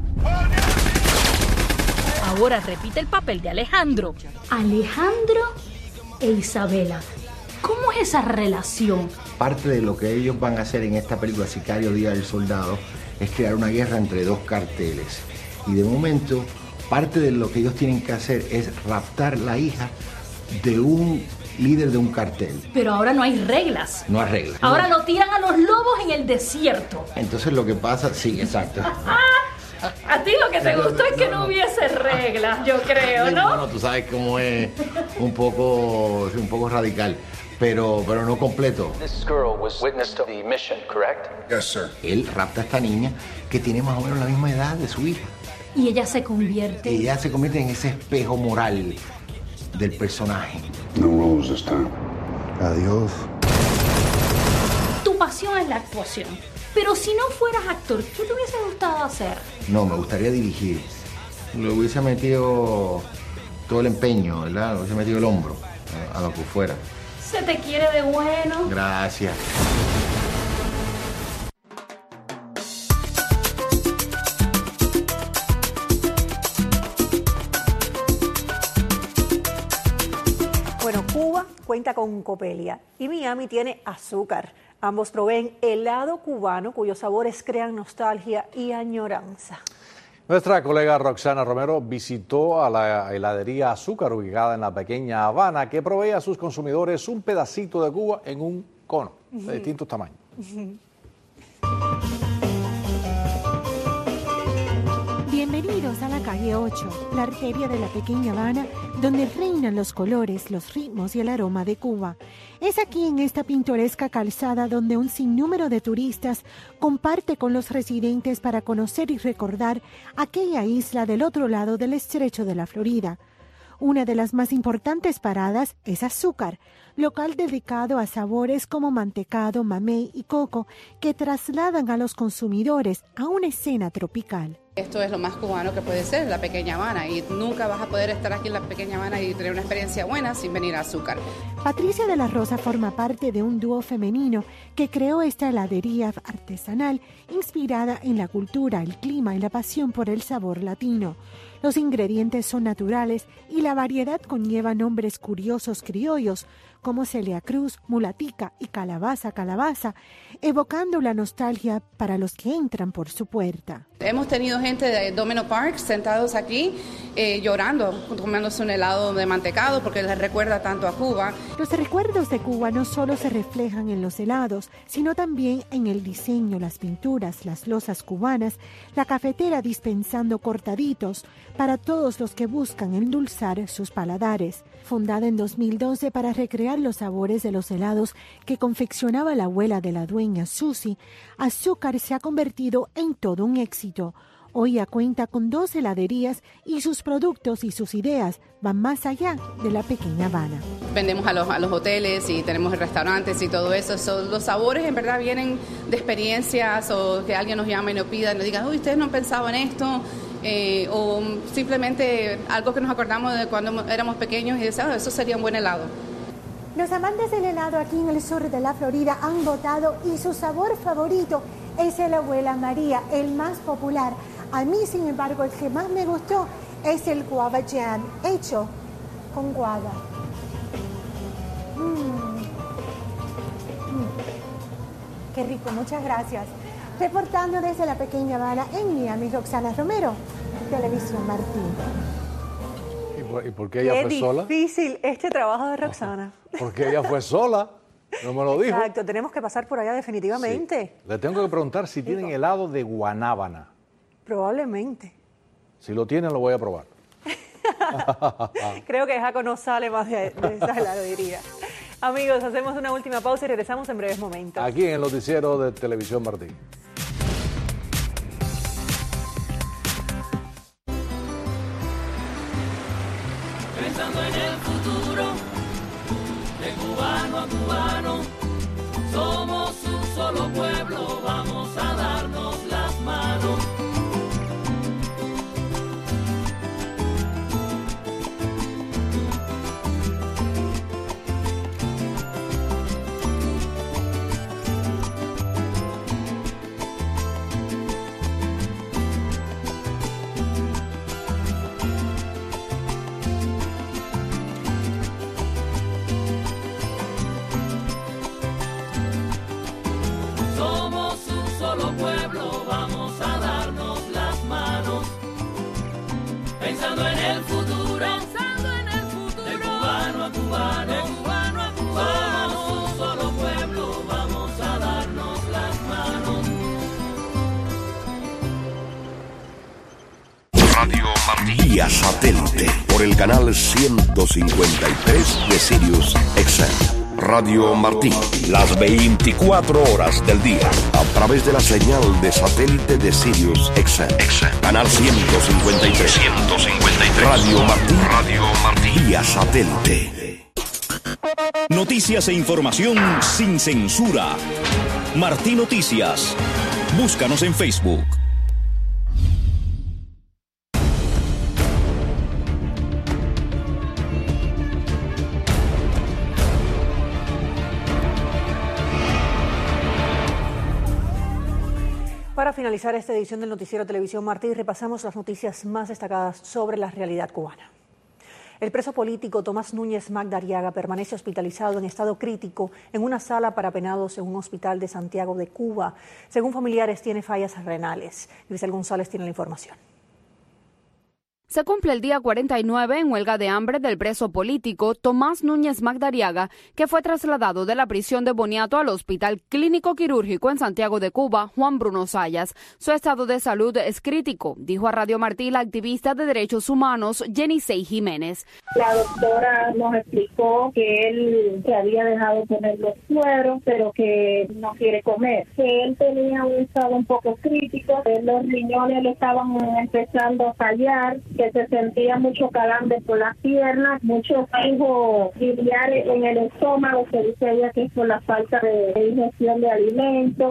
Ahora repite el papel de Alejandro. Alejandro e Isabela. ¿Cómo es esa relación? Parte de lo que ellos van a hacer en esta película Sicario, Día del Soldado, es crear una guerra entre dos carteles. Y de momento, parte de lo que ellos tienen que hacer es raptar la hija de un líder de un cartel. Pero ahora no hay reglas. No hay reglas. Ahora lo tiran a los lobos en el desierto. Entonces lo que pasa, sí, exacto. A ti lo que te gustó es que no hubiese reglas, yo creo, ¿no? Bueno, tú sabes cómo es un poco radical, pero no completo. This girl was witness to the mission, correct? Yes, sir. Él rapta a esta niña que tiene más o menos la misma edad de su hija. Y ella se convierte. Ella se convierte en ese espejo moral del personaje. No rules this time. Adiós. Tu pasión es la actuación. Pero si no fueras actor, ¿qué te hubiese gustado hacer? No, me gustaría dirigir. Le hubiese metido todo el empeño, ¿verdad? Le hubiese metido el hombro a lo que fuera. Se te quiere de bueno. Gracias. Bueno, Cuba cuenta con Copelia y Miami tiene azúcar. Ambos proveen helado cubano cuyos sabores crean nostalgia y añoranza. Nuestra colega Roxana Romero visitó a la heladería Azúcar ubicada en la pequeña Habana que provee a sus consumidores un pedacito de Cuba en un cono de distintos tamaños. Bienvenidos a la calle 8, la arteria de la pequeña Habana, donde reinan los colores, los ritmos y el aroma de Cuba. Es aquí en esta pintoresca calzada donde un sinnúmero de turistas comparte con los residentes para conocer y recordar aquella isla del otro lado del estrecho de la Florida. Una de las más importantes paradas es Azúcar, local dedicado a sabores como mantecado, mamey y coco que trasladan a los consumidores a una escena tropical. Esto es lo más cubano que puede ser, la Pequeña Habana, y nunca vas a poder estar aquí en la Pequeña Habana y tener una experiencia buena sin venir a Azúcar. Patricia de la Rosa forma parte de un dúo femenino que creó esta heladería artesanal inspirada en la cultura, el clima y la pasión por el sabor latino. Los ingredientes son naturales y la variedad conlleva nombres curiosos criollos como Celia Cruz, Mulatica y Calabaza, evocando la nostalgia para los que entran por su puerta. Hemos tenido gente de Domino Park sentados aquí llorando, comiéndose un helado de mantecado porque les recuerda tanto a Cuba. Los recuerdos de Cuba no solo se reflejan en los helados, sino también en el diseño, las pinturas, las losas cubanas, la cafetera dispensando cortaditos para todos los que buscan endulzar sus paladares. Fundada en 2012 para recrear los sabores de los helados que confeccionaba la abuela de la dueña Susi, Azúcar se ha convertido en todo un éxito. Hoy ya cuenta con 2 heladerías y sus productos y sus ideas van más allá de la Pequeña Habana. Vendemos a los hoteles y tenemos restaurantes y todo eso. Los sabores en verdad vienen de experiencias o que alguien nos llame y nos pida y nos diga, uy, ustedes no han pensado en esto. O simplemente algo que nos acordamos de cuando éramos pequeños y decíamos, eso sería un buen helado. Los amantes del helado aquí en el sur de la Florida han votado y su sabor favorito es el Abuela María, el más popular. A mí, sin embargo, el que más me gustó es el guava jam, hecho con guava. Qué rico, muchas gracias. Reportando desde la Pequeña Habana en Miami, Roxana Romero, Televisión Martín. ¿Y por qué ella fue sola? Qué difícil este trabajo de Roxana. Porque ella fue sola, no me lo dijo. Exacto, tenemos que pasar por allá definitivamente. Sí. Le tengo que preguntar si tienen helado de guanábana. Probablemente. Si lo tienen, lo voy a probar. Creo que Jaco no sale más de esa heladería. Amigos, hacemos una última pausa y regresamos en breves momentos. Aquí en el noticiero de Televisión Martín. Pensando en el futuro, de cubano a cubano, somos un solo pueblo, vamos a darnos las manos. Pensando en el futuro, de cubano a cubano, somos un solo pueblo, vamos a darnos las manos. Radio Martín. Vía satélite por el canal 153 de Sirius XM. Radio Martí, las 24 horas del día, a través de la señal de satélite de Sirius XM. Canal 153. Radio Martí, vía satélite. Noticias e información sin censura. Martí Noticias. Búscanos en Facebook. Para finalizar esta edición del Noticiero Televisión Martí, repasamos las noticias más destacadas sobre la realidad cubana. El preso político Tomás Núñez Magdariaga permanece hospitalizado en estado crítico en una sala para penados en un hospital de Santiago de Cuba. Según familiares, tiene fallas renales. Grisel González tiene la información. Se cumple el día 49 en huelga de hambre del preso político Tomás Núñez Magdariaga, que fue trasladado de la prisión de Boniato al Hospital Clínico Quirúrgico en Santiago de Cuba, Juan Bruno Sayas. Su estado de salud es crítico, dijo a Radio Martí la activista de derechos humanos Yenisei Jiménez. La doctora nos explicó que él se había dejado poner los sueros, pero que no quiere comer. Que él tenía un estado un poco crítico, que los riñones le estaban empezando a fallar, que se sentía mucho calambre por las piernas, muchos flujos biliares en el estómago, se dice ella que es por la falta de ingestión de alimentos.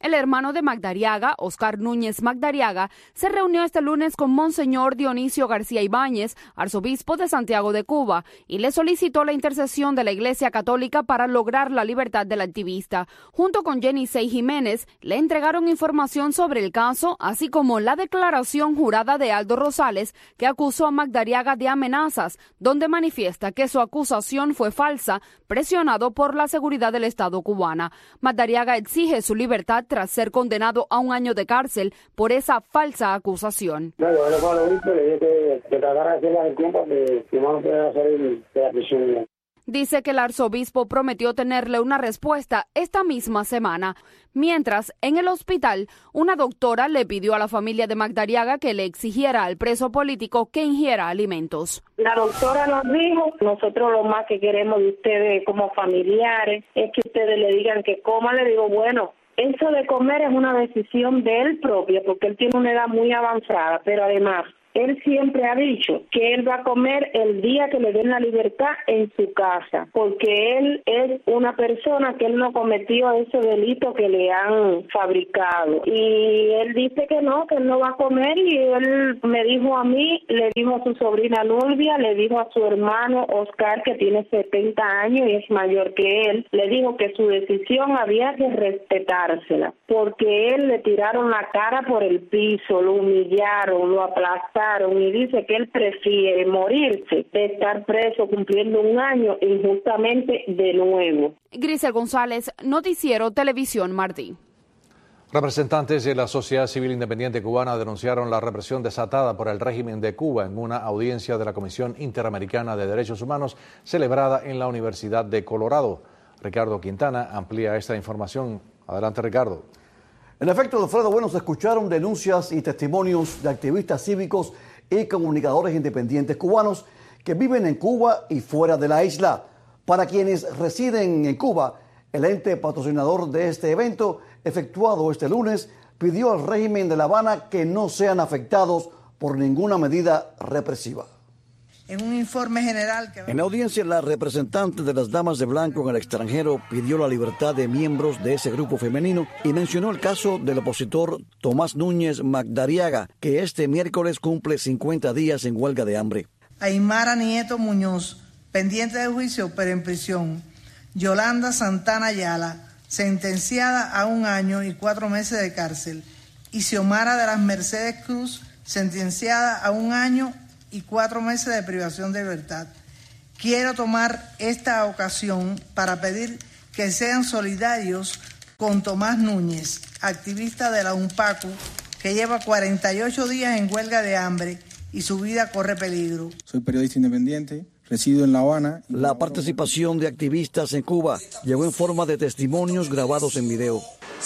El hermano de Magdariaga, Oscar Núñez Magdariaga, se reunió este lunes con Monseñor Dionisio García Ibáñez, arzobispo de Santiago de Cuba, y le solicitó la intercesión de la Iglesia Católica para lograr la libertad del activista. Junto con Jenny Sey Jiménez, le entregaron información sobre el caso, así como la declaración jurada de Aldo Rosales, que acusó a Magdariaga de amenazas, donde manifiesta que su acusación fue falsa, presionado por la seguridad del Estado cubana. Magdariaga exige su libertad tras ser condenado a 1 año de cárcel por esa falsa acusación. No, yo lo único le dije que tratara de hacer las culpas que no puede salir de la prisión. Dice que el arzobispo prometió tenerle una respuesta esta misma semana. Mientras, en el hospital, una doctora le pidió a la familia de Magdariaga que le exigiera al preso político que ingiera alimentos. La doctora nos dijo, nosotros lo más que queremos de ustedes como familiares es que ustedes le digan que coma. Le digo, bueno, eso de comer es una decisión de él propia, porque él tiene una edad muy avanzada, pero además él siempre ha dicho que él va a comer el día que le den la libertad en su casa, porque él es una persona que él no cometió ese delito que le han fabricado. Y él dice que no va a comer, y él me dijo a mí, le dijo a su sobrina Nubia, le dijo a su hermano Oscar, que tiene 70 años y es mayor que él, le dijo que su decisión había que respetársela, porque él le tiraron la cara por el piso, lo humillaron, lo aplastaron, y dice que él prefiere morirse de estar preso cumpliendo 1 año injustamente de nuevo. Grisel González, Noticiero Televisión Martí. Representantes de la sociedad civil independiente cubana denunciaron la represión desatada por el régimen de Cuba en una audiencia de la Comisión Interamericana de Derechos Humanos celebrada en la Universidad de Colorado. Ricardo Quintana amplía esta información. Adelante, Ricardo. En efecto, Alfredo, bueno, se escucharon denuncias y testimonios de activistas cívicos y comunicadores independientes cubanos que viven en Cuba y fuera de la isla. Para quienes residen en Cuba, el ente patrocinador de este evento, efectuado este lunes, pidió al régimen de La Habana que no sean afectados por ninguna medida represiva. En un informe general En la audiencia, la representante de las Damas de Blanco en el extranjero pidió la libertad de miembros de ese grupo femenino y mencionó el caso del opositor Tomás Núñez Magdariaga, que este miércoles cumple 50 días en huelga de hambre. Aymara Nieto Muñoz, pendiente de juicio pero en prisión. Yolanda Santana Ayala, sentenciada a 1 año y 4 meses de cárcel. Y Xiomara de las Mercedes Cruz, sentenciada a 1 año y 4 meses de privación de libertad. Quiero tomar esta ocasión para pedir que sean solidarios con Tomás Núñez, activista de la UNPACU, que lleva 48 días en huelga de hambre y su vida corre peligro. Soy periodista independiente, resido en La Habana. La participación de activistas en Cuba llegó en forma de testimonios grabados en video.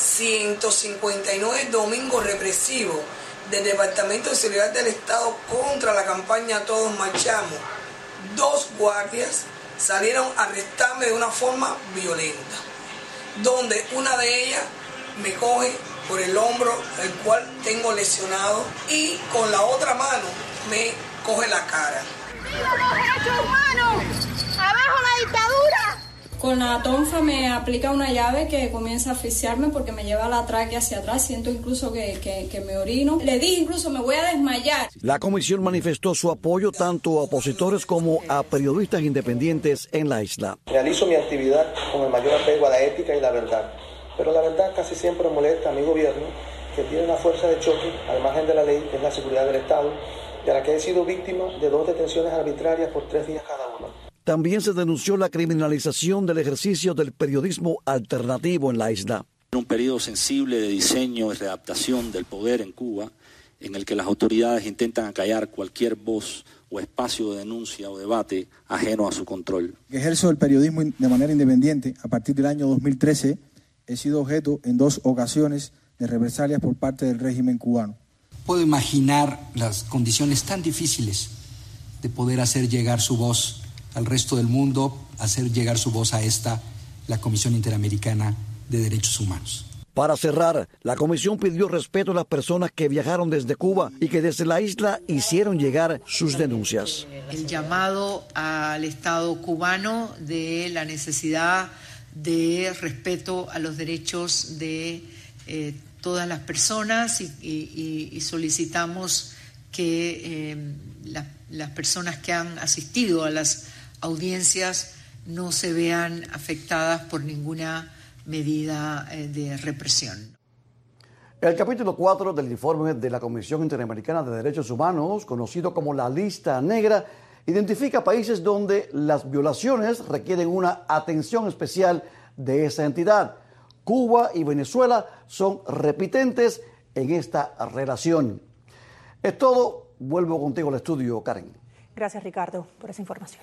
159 domingos represivos del Departamento de Seguridad del Estado contra la campaña Todos Marchamos. 2 guardias salieron a arrestarme de una forma violenta, donde una de ellas me coge por el hombro, el cual tengo lesionado, y con la otra mano me coge la cara. ¡Viva los derechos humanos! ¡Abajo la dictadura! Con la tonfa me aplica una llave que comienza a asfixiarme porque me lleva la tráquea hacia atrás, siento incluso que me orino. Le dije incluso me voy a desmayar. La comisión manifestó su apoyo tanto a opositores como a periodistas independientes en la isla. Realizo mi actividad con el mayor apego a la ética y la verdad, pero la verdad casi siempre molesta a mi gobierno, que tiene una fuerza de choque al margen de la ley, que es la seguridad del Estado, de la que he sido víctima de 2 detenciones arbitrarias por 3 días cada una. También se denunció la criminalización del ejercicio del periodismo alternativo en la isla. Un periodo sensible de diseño y readaptación del poder en Cuba, en el que las autoridades intentan acallar cualquier voz o espacio de denuncia o debate ajeno a su control. Ejerzo el periodismo de manera independiente. A partir del año 2013 he sido objeto en 2 ocasiones de represalias por parte del régimen cubano. Puedo imaginar las condiciones tan difíciles de poder hacer llegar su voz al resto del mundo, hacer llegar su voz a la Comisión Interamericana de Derechos Humanos. Para cerrar, la comisión pidió respeto a las personas que viajaron desde Cuba y que desde la isla hicieron llegar sus denuncias. El llamado al Estado cubano de la necesidad de respeto a los derechos de todas las personas y solicitamos que las personas que han asistido a las audiencias no se vean afectadas por ninguna medida de represión. El capítulo 4 del informe de la Comisión Interamericana de Derechos Humanos, conocido como la Lista Negra, identifica países donde las violaciones requieren una atención especial de esa entidad. Cuba y Venezuela son repitentes en esta relación. Es todo. Vuelvo contigo al estudio, Karen. Gracias, Ricardo, por esa información.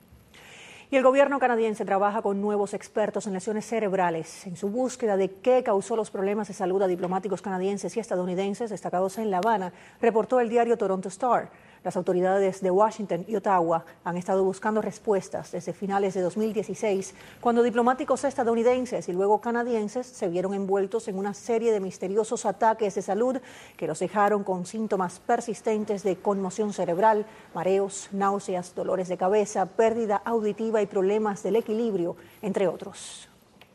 Y el gobierno canadiense trabaja con nuevos expertos en lesiones cerebrales en su búsqueda de qué causó los problemas de salud a diplomáticos canadienses y estadounidenses destacados en La Habana, reportó el diario Toronto Star. Las autoridades de Washington y Ottawa han estado buscando respuestas desde finales de 2016, cuando diplomáticos estadounidenses y luego canadienses se vieron envueltos en una serie de misteriosos ataques de salud que los dejaron con síntomas persistentes de conmoción cerebral, mareos, náuseas, dolores de cabeza, pérdida auditiva y problemas del equilibrio, entre otros.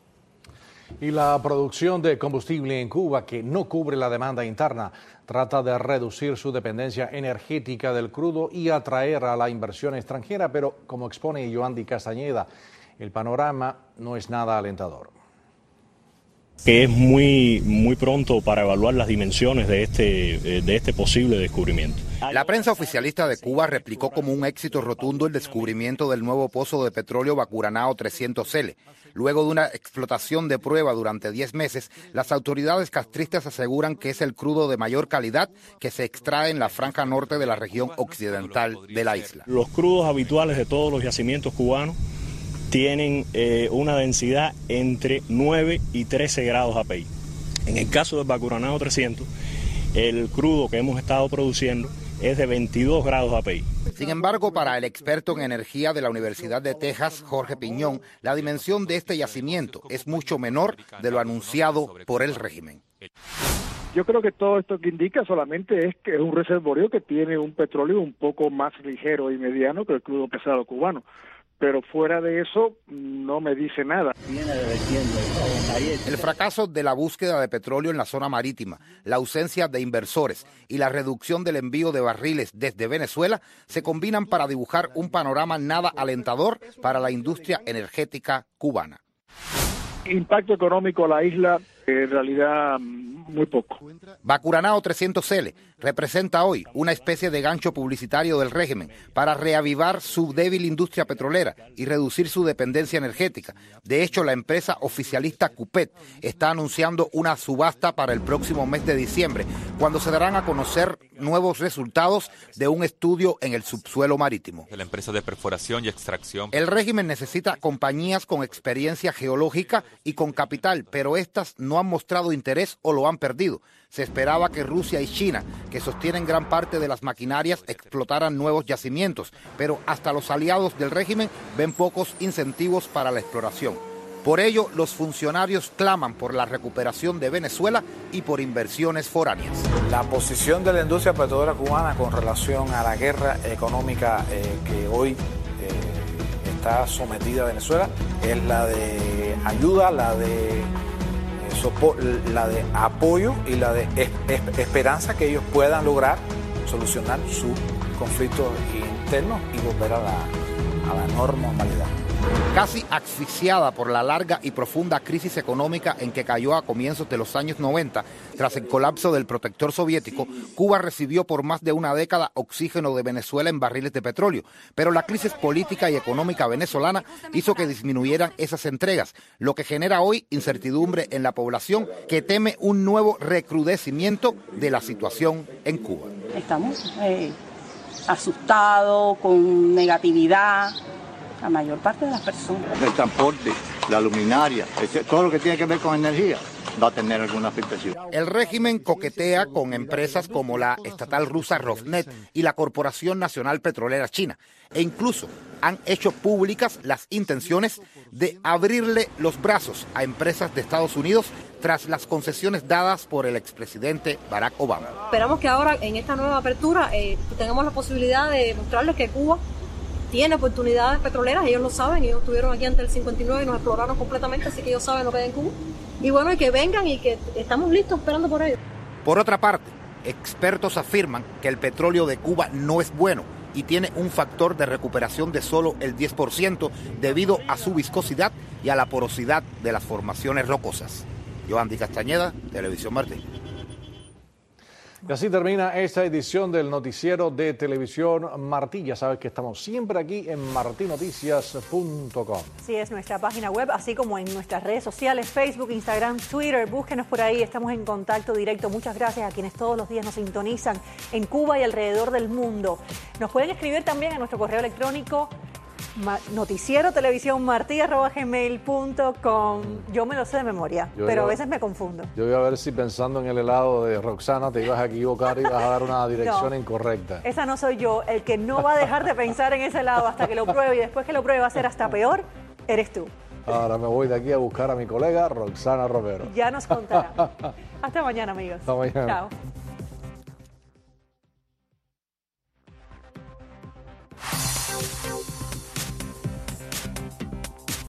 Y la producción de combustible en Cuba, que no cubre la demanda interna, trata de reducir su dependencia energética del crudo y atraer a la inversión extranjera, pero como expone Yoandi Castañeda, el panorama no es nada alentador. Que es muy pronto para evaluar las dimensiones de este posible descubrimiento. La prensa oficialista de Cuba replicó como un éxito rotundo el descubrimiento del nuevo pozo de petróleo Bacuranao 300L. Luego de una explotación de prueba durante 10 meses, las autoridades castristas aseguran que es el crudo de mayor calidad que se extrae en la franja norte de la región occidental de la isla. Los crudos habituales de todos los yacimientos cubanos tienen una densidad entre 9 y 13 grados API. En el caso del Bacuranao 300, el crudo que hemos estado produciendo es de 22 grados API. Sin embargo, para el experto en energía de la Universidad de Texas, Jorge Piñón, la dimensión de este yacimiento es mucho menor de lo anunciado por el régimen. Yo creo que todo esto que indica solamente es que es un reservorio que tiene un petróleo un poco más ligero y mediano que el crudo pesado cubano. Pero fuera de eso no me dice nada. El fracaso de la búsqueda de petróleo en la zona marítima, la ausencia de inversores y la reducción del envío de barriles desde Venezuela se combinan para dibujar un panorama nada alentador para la industria energética cubana. Impacto económico a la isla, en realidad muy poco. Bacuranao 300L representa hoy una especie de gancho publicitario del régimen para reavivar su débil industria petrolera y reducir su dependencia energética. De hecho, la empresa oficialista Cupet está anunciando una subasta para el próximo mes de diciembre, cuando se darán a conocer nuevos resultados de un estudio en el subsuelo marítimo. La empresa de perforación y extracción. El régimen necesita compañías con experiencia geológica y con capital, pero estas no han mostrado interés o lo han perdido. Se esperaba que Rusia y China, que sostienen gran parte de las maquinarias, explotaran nuevos yacimientos, pero hasta los aliados del régimen ven pocos incentivos para la exploración. Por ello, los funcionarios claman por la recuperación de Venezuela y por inversiones foráneas. La posición de la industria petrolera cubana con relación a la guerra económica que hoy está sometida a Venezuela es la de ayuda, la de apoyo y la de esperanza que ellos puedan lograr solucionar su conflicto interno y volver a la normalidad. Casi asfixiada por la larga y profunda crisis económica en que cayó a comienzos de los años 90, tras el colapso del protector soviético, Cuba recibió por más de una década oxígeno de Venezuela en barriles de petróleo, pero la crisis política y económica venezolana hizo que disminuyeran esas entregas, lo que genera hoy incertidumbre en la población que teme un nuevo recrudecimiento de la situación en Cuba. Estamos asustados, con negatividad. La mayor parte de las personas. El transporte, la luminaria, todo lo que tiene que ver con energía va a tener alguna afectación. El régimen coquetea con empresas como la estatal rusa Rosneft y la Corporación Nacional Petrolera China, e incluso han hecho públicas las intenciones de abrirle los brazos a empresas de Estados Unidos tras las concesiones dadas por el expresidente Barack Obama. Esperamos que ahora en esta nueva apertura tengamos la posibilidad de mostrarles que Cuba tiene oportunidades petroleras, ellos lo saben, ellos estuvieron aquí antes del 59 y nos exploraron completamente, así que ellos saben lo que hay en Cuba. Y bueno, y que vengan y que estamos listos esperando por ellos. Por otra parte, expertos afirman que el petróleo de Cuba no es bueno y tiene un factor de recuperación de solo el 10% debido a su viscosidad y a la porosidad de las formaciones rocosas. Yohandy Castañeda, Televisión Martí. Y así termina esta edición del noticiero de Televisión Martí. Ya sabes que estamos siempre aquí en martinoticias.com. Sí, es nuestra página web, así como en nuestras redes sociales, Facebook, Instagram, Twitter. Búsquenos por ahí, estamos en contacto directo. Muchas gracias a quienes todos los días nos sintonizan en Cuba y alrededor del mundo. Nos pueden escribir también a nuestro correo electrónico noticierotelevisiónmartí@gmail.com. Yo me lo sé de memoria, pero a veces me confundo. Yo voy a ver si pensando en el helado de Roxana te ibas a equivocar y vas a dar una dirección incorrecta. Esa no soy yo. El que no va a dejar de pensar en ese helado hasta que lo pruebe y después que lo pruebe va a ser hasta peor, eres tú. Ahora me voy de aquí a buscar a mi colega Roxana Romero. Ya nos contará. Hasta mañana, amigos. Hasta mañana. Chao.